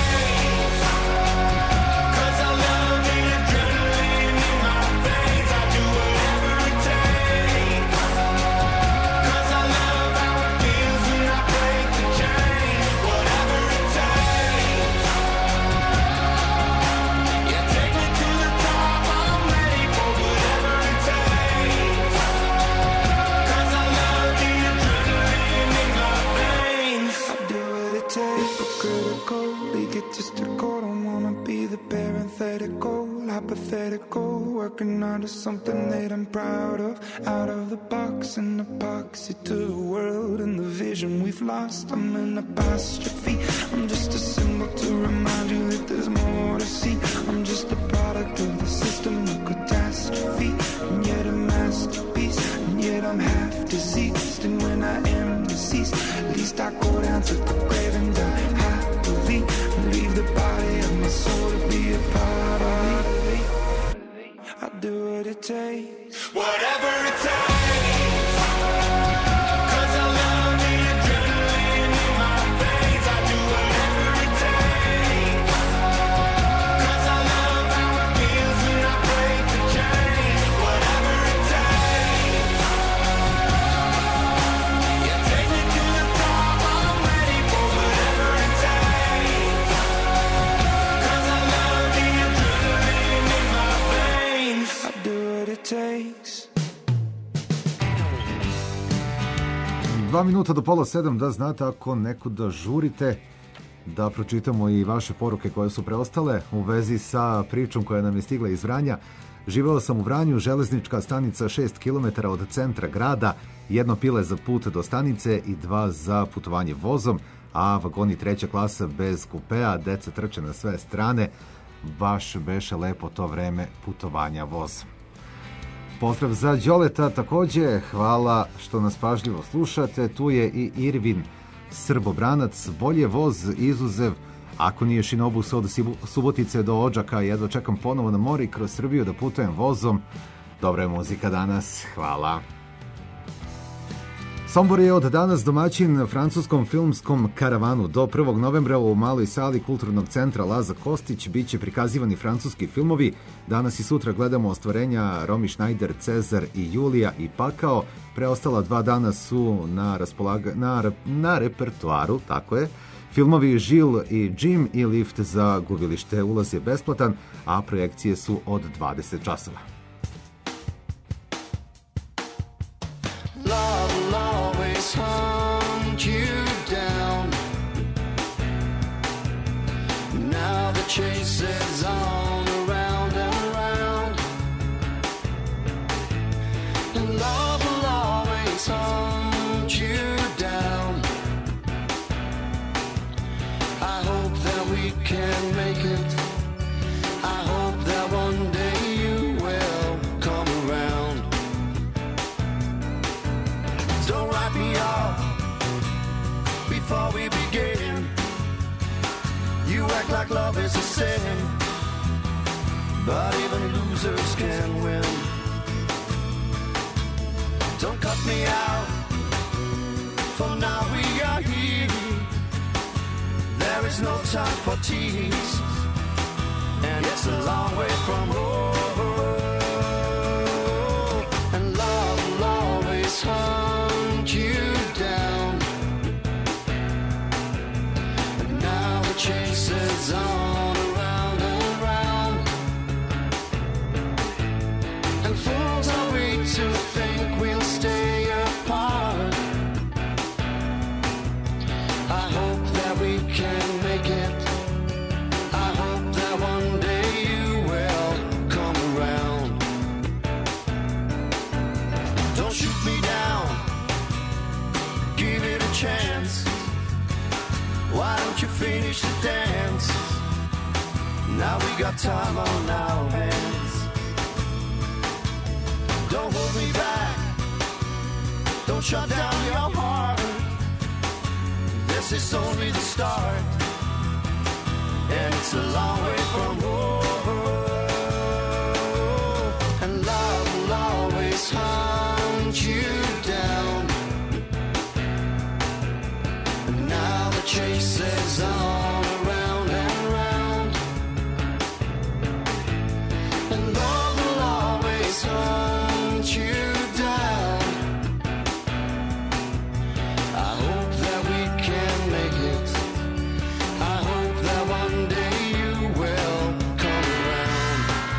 Hypothetical, working out of something that I'm proud of. Out of the box, an epoxy to the world and the vision we've lost. I'm an apostrophe. I'm just a symbol to remind you that there's more to see. I'm just a product of the system of catastrophe, and yet a masterpiece. And yet I'm half diseased, and when I am deceased, at least I go down to the grave and die happily, and leave the body of my soul to be a part of me. I do what it takes, whatever it takes. 'Cause dva minuta do pola sedam, da znate ako nekuda žurite, da pročitamo i vaše poruke koje su preostale u vezi sa pričom koja nam je stigla iz Vranja. Živeo sam u Vranju, železnička stanica šest kilometara od centra grada, jedno pile za put do stanice i dva za putovanje vozom, a vagoni treća klasa bez kupea, deca trče na sve strane. Baš beše lepo to vreme putovanja vozom. Pozdrav za Đoleta takođe, hvala što nas pažljivo slušate. Tu je i Irvin Srbobranac, bolje voz izuzev, ako nije šinobus od Subotice do Odžaka, jedva čekam ponovo na mori kroz Srbiju da putujem vozom. Dobra je muzika danas, hvala. Sombor je od danas domaćin francuskom filmskom karavanu. Do prvog novembra u maloj sali Kulturnog centra Laza Kostić biće prikazivani francuski filmovi. Danas i sutra gledamo ostvarenja Romy Schneider, Cezar i Julija i Pakao. Preostala dva dana su na, raspolaga... na, na repertoaru, tako je. Filmovi Žil i Jim i Lift za gubilište. Ulaz je besplatan, a projekcije su od dvadeset časova. Love will always hunt you down. Now the chase is on around and around. And love will always hunt you down. I hope that we can make it. I hope that one day you will come around. Don't write me off before we begin. You act like love is a sin, but even losers can win. Don't cut me out, for now we are here. There is no time for tease, and it's a long way from home. And love will always hunt you down. And now the chase is on around and around. And fools are we to think we'll stay apart. I hope that we can make it. I hope that one day you will come around. Don't shoot me down, give it a chance. Why don't you finish the dance? Now we got time on our hands. Don't hold me back, don't shut down your heart. This is only the start, and it's a long way from home. And love will always hunt you down. And now the chase is on around and around. And love will always hunt you down. I hope that we can make it. I hope that one day you will come around.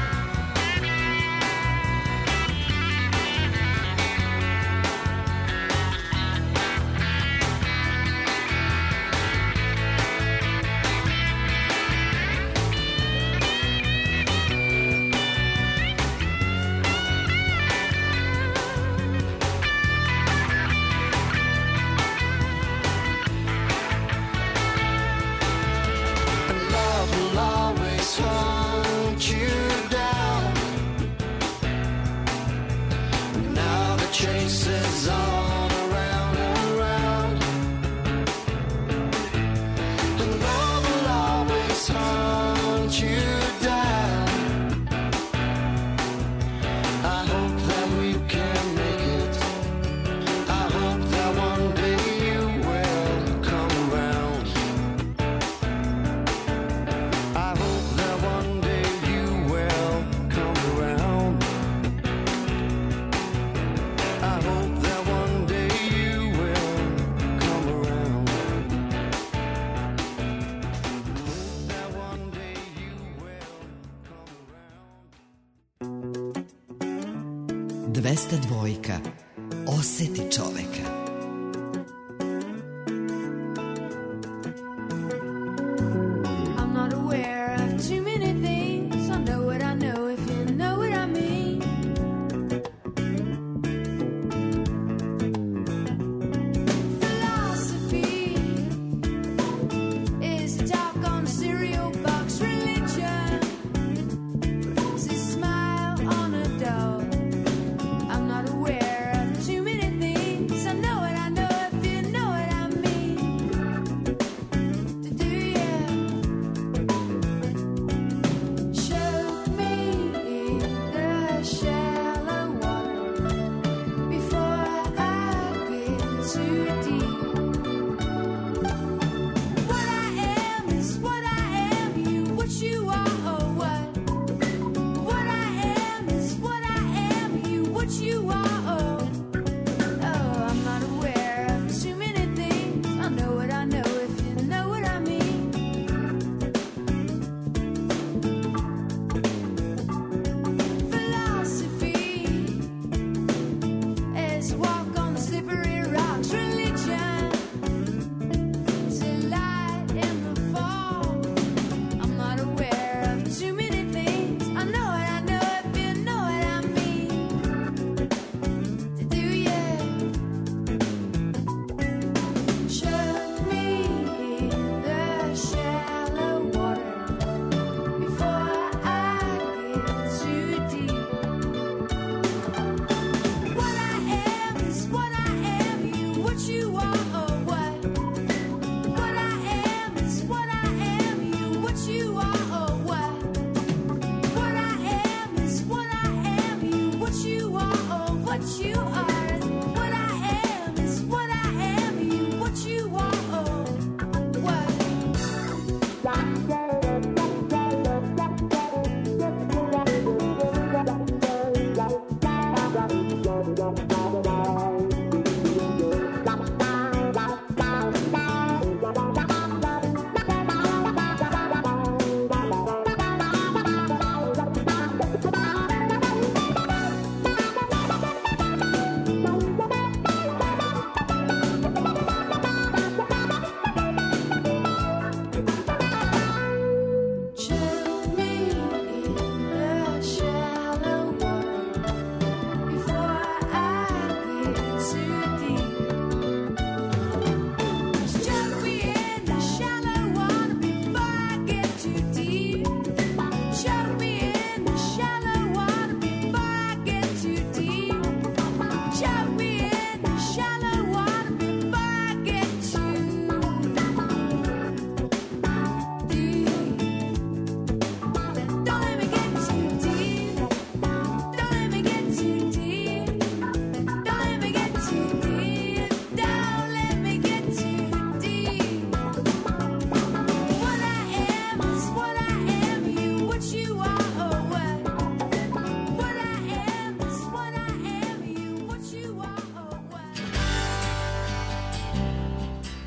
And love will always hunt you down. And now the chase is on around and around. And love will always hunt you down. I hope that we can make it. I hope that one day you will come around. I hope that one day you will come around. I hope that one day you will come around. That one day you will come around. dvesta dva. Oseti čoveka.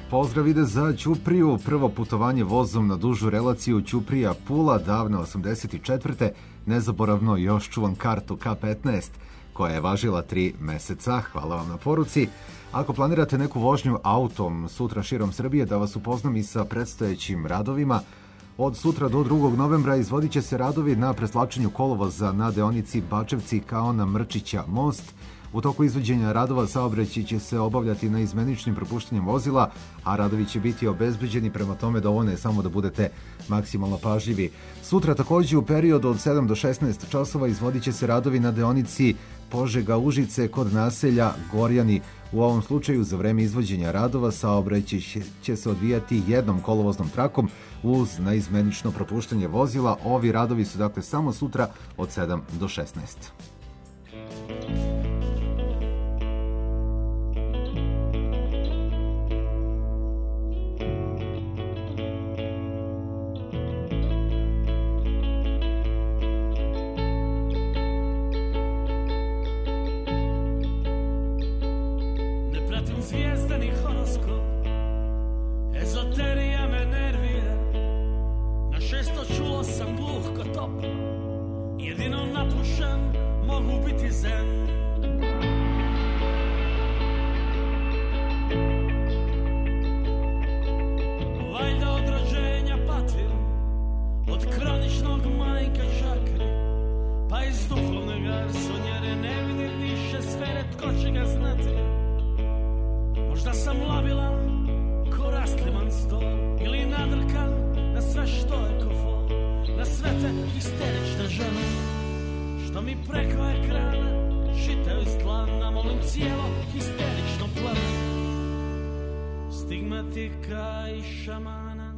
Pozdrav ide za Ćupriju, prvo putovanje vozom na dužu relaciju Ćuprija-Pula davne osamdeset četvrte Nezaboravno još čuvam kartu K petnaest koja je važila tri meseca. Hvala vam na poruci. Ako planirate neku vožnju autom sutra širom Srbije, da vas upoznam i sa predstojećim radovima. Od sutra do drugog novembra izvodit će se radovi na preslačenju kolovoza na deonici Bačevci kao na Mrčića most. U toku izvođenja radova saobraćaj će se obavljati na izmeničnim propuštanjem vozila, a radovi će biti obezbeđeni, prema tome dovoljno je samo da budete maksimalno pažljivi. Sutra takođe u periodu od sedam do šesnaest časova izvodit će se radovi na deonici Požega-Užice kod naselja Gorjani. U ovom slučaju za vreme izvođenja radova saobraćaj će se odvijati jednom kolovoznom trakom uz naizmenično propuštanje vozila. Ovi radovi su dakle samo sutra od sedam do šesnaest. Zvijezdani horoskop, ezoterija me nervira. Na šesto čulo sam gluh ko top, jedino napušen mogu biti zen. Valjda od rođenja patim, od kroničnog manjka čakri, pa iz duhovne garsonjere ne vidim više sfere, tko će ga znati. Možda sam labilan ko rastliman sto, ili nadrkan na sve što je ko fol, na sve te histerične žene što mi preko ekrana čitaju iz dlana. Molim cijelo histerično pleme stigmatika i šamana.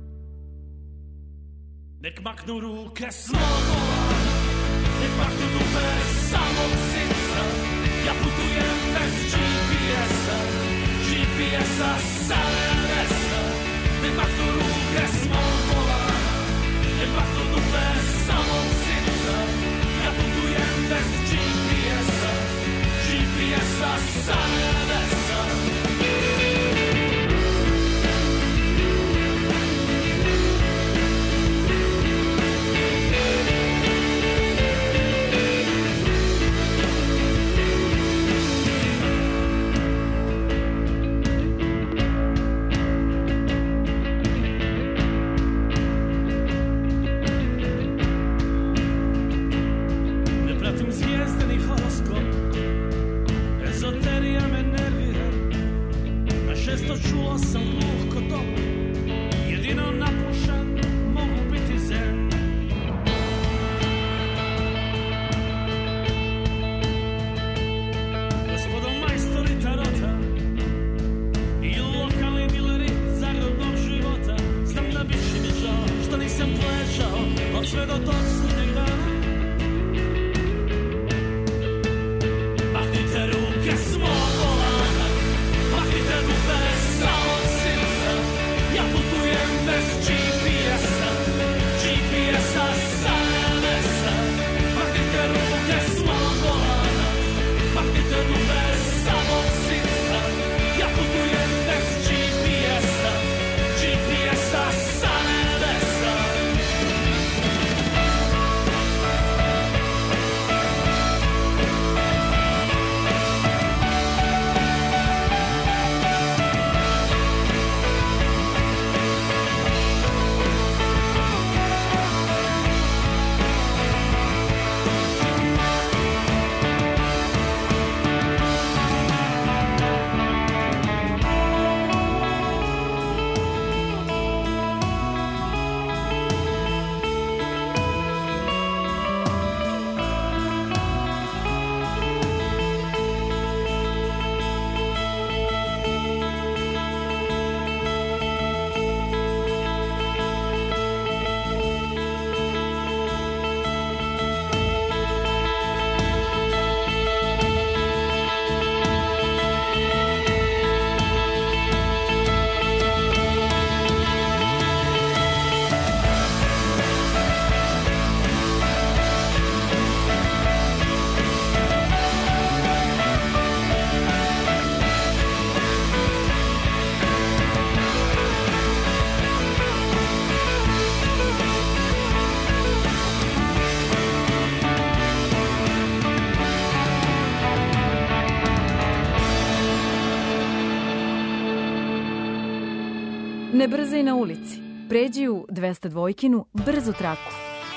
Nek maknu ruke s mogola, nek maknu dupe samog sica. Ja putujem bez G P S-a, G P S-a same adresa. Nek maknu ruke s mog vola, nek maknu dupe samog sica. Ja putujem bez G P S-a, G P S-a same adresa. Često čulo sam gluh ko top, jedino napušen mogu biti zen. Gospodo majstori tarota i lokalni dileri zagrodnog života, znam da biće mi žao što nisam plešao od sve do tog sudnjeg dana. Mahnite ruke s mog volana, mahnite dupe samog sina. Ne brzaj na ulici. Pređi u dvesta dvojkinu brzu traku.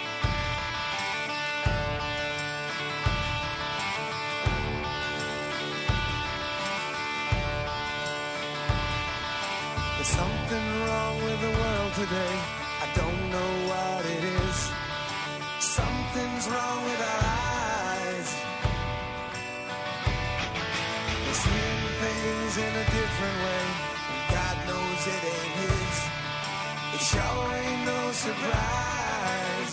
There's something wrong with the world today. I don't know what it is. Something's wrong with our eyes. We're seeing things in a different way. God knows it ain't his. It sure ain't no surprise.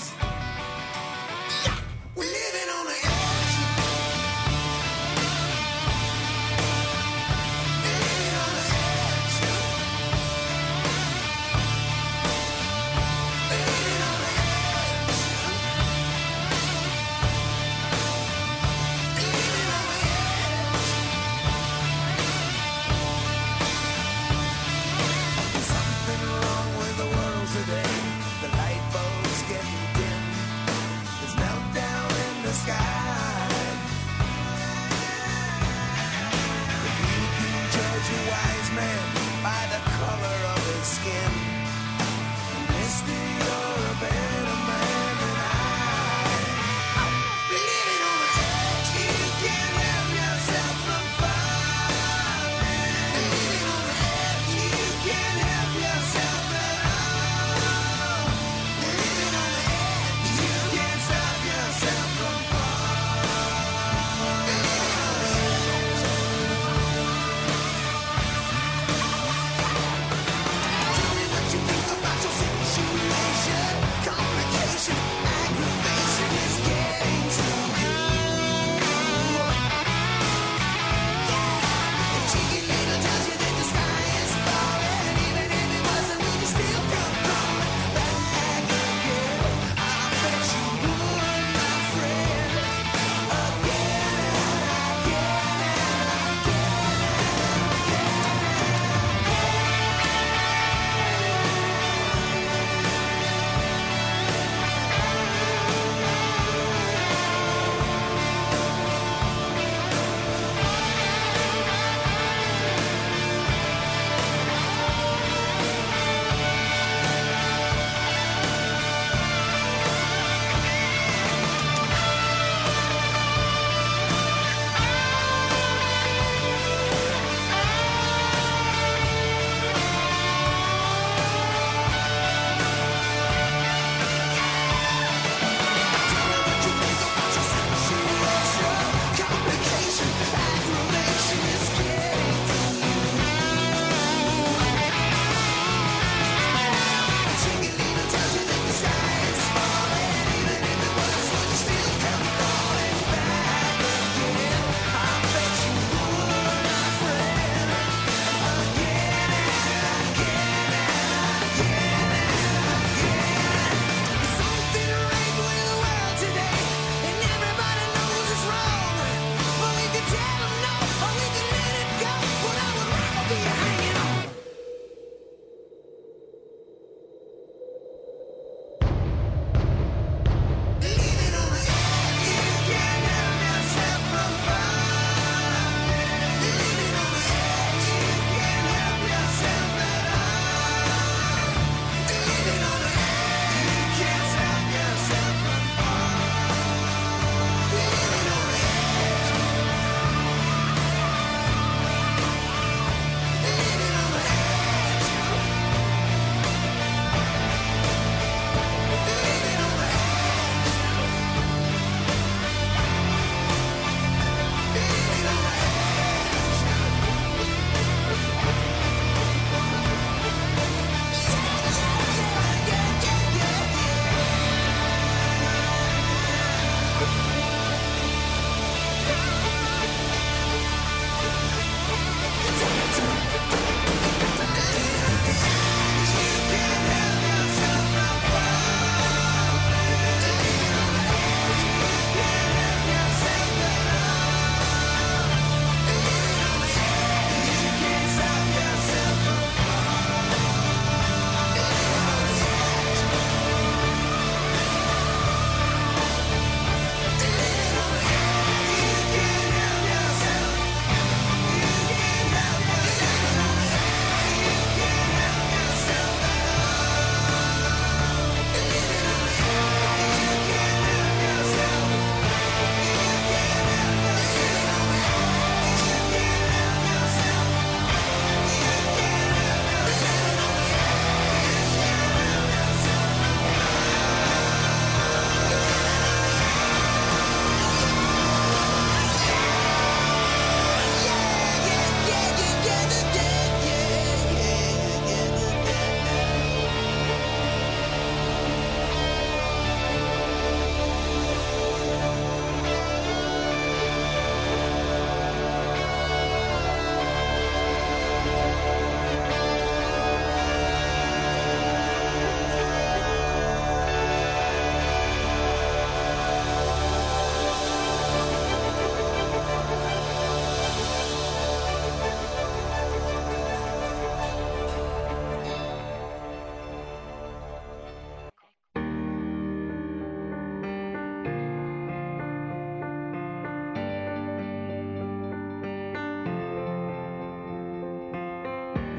We're living on the edge. Living on the edge. Living on the edge. Living on the edge. There's something wrong with the world today. The light bulbs get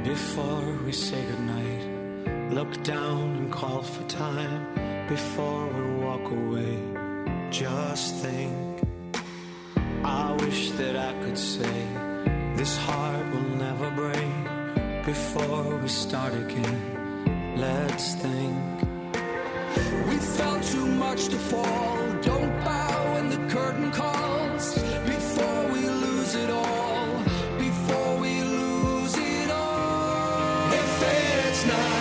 before we say goodnight. Look down and call for time before we walk away. Just think, I wish that I could say this heart will never break before we start again. Let's think. We felt too much to fall. Don't bow when the curtain calls. Before we lose it all. Before we lose it all. If it's not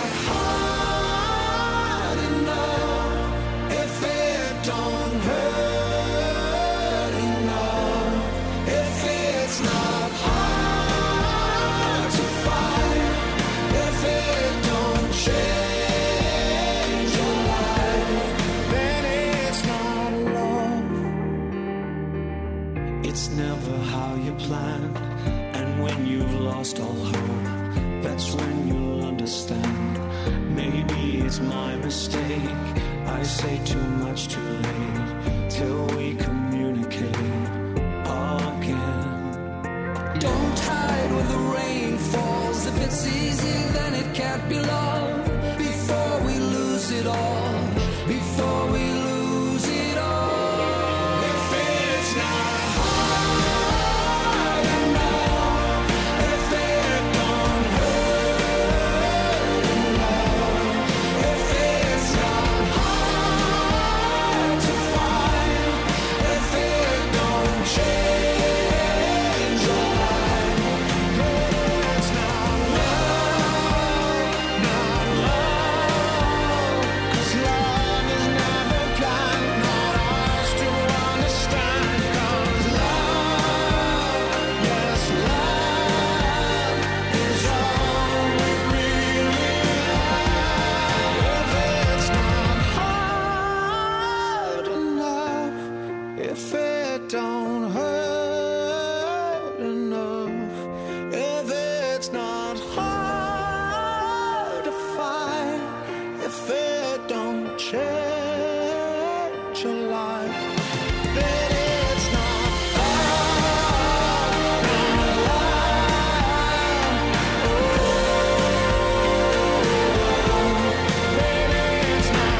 hard enough, if it don't hurt enough, if it's not hard to fight, if it don't change your life, then it's not love. It's never how you planned, and when you've lost all hope, that's when you'll understand. Maybe it's my mistake, I say too much too late, till we communicate again. Don't hide when the rain falls. If it's easy, then it can't be love. Before we lose it all. Before we lose it all. If it's not hard enough, if it don't hurt enough, if it's not hard to find, if it don't change your life, then it's not love, not love. 'Cause love is never kind, not ours to understand. 'Cause love, yes, love is all we really have. If it's not hard enough, if it don't hurt enough, if it's not hard to find, if it don't change your life, then it's not love, not love. Then it's not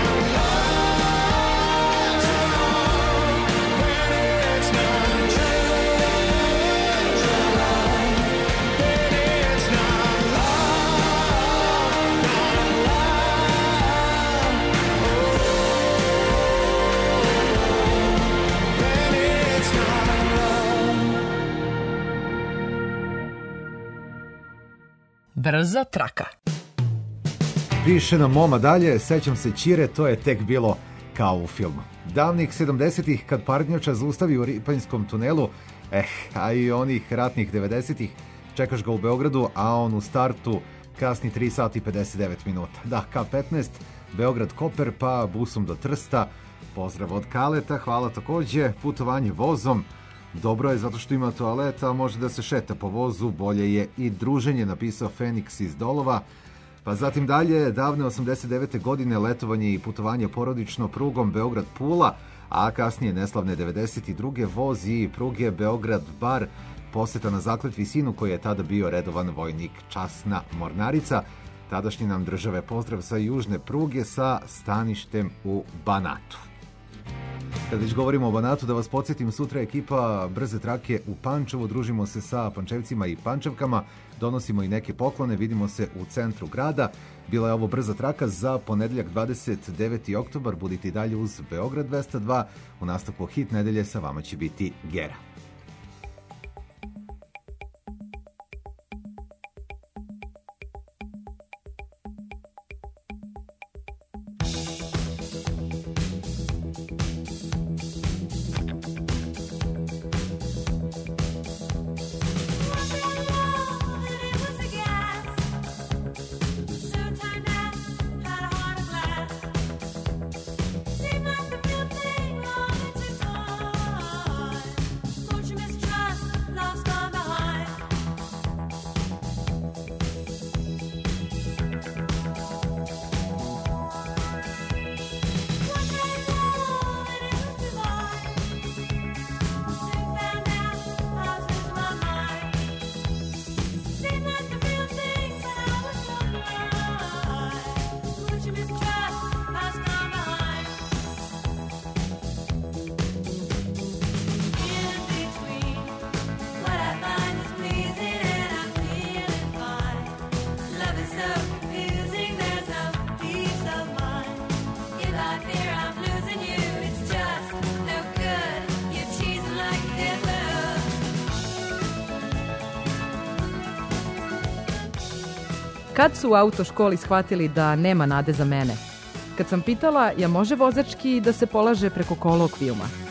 love to find, then it's not change your life, then it's not love, not love. Then it's not love. Brza traka. Piše nam Moma dalje, sećam se Ćire, to je tek bilo kao u filmu. Davnih sedamdesetih kad parnjača zaustavi u Ripanjskom tunelu, eh, a i onih ratnih devedesetih, čekaš ga u Beogradu, a on u startu kasni tri sata i pedeset devet minuta. Da, K petnaest, Beograd-Koper, pa busom do Trsta. Pozdrav od Kaleta, hvala takođe. Putovanje vozom, dobro je zato što ima toalet, a može da se šeta po vozu, bolje je i druženje, napisao Feniks iz Dolova. Pa zatim dalje, davne osamdeset devete godine letovanje i putovanje porodično prugom Beograd-Pula, a kasnije neslavne devedeset druge voz i pruge Beograd-Bar, poseta na zakletvi sinu koji je tada bio redovan vojnik, časna mornarica. Tadašnji nam države pozdrav sa južne pruge sa staništem u Banatu. Kad već govorimo o Banatu, da vas podsjetim, sutra je ekipa Brze trake u Pančevu, družimo se sa Pančevcima i Pančevkama, donosimo i neke poklone, vidimo se u centru grada. Bila je ovo Brza traka za ponedeljak dvadeset deveti oktobar, budite i dalje uz Beograd dvesta dva, u nastavku hit nedelje sa vama će biti Gera. Seemed like the real thing all to go. Kad su u autoškoli shvatili da nema nade za mene? Kad sam pitala, ja može vozački da se polaže preko kolokvijuma?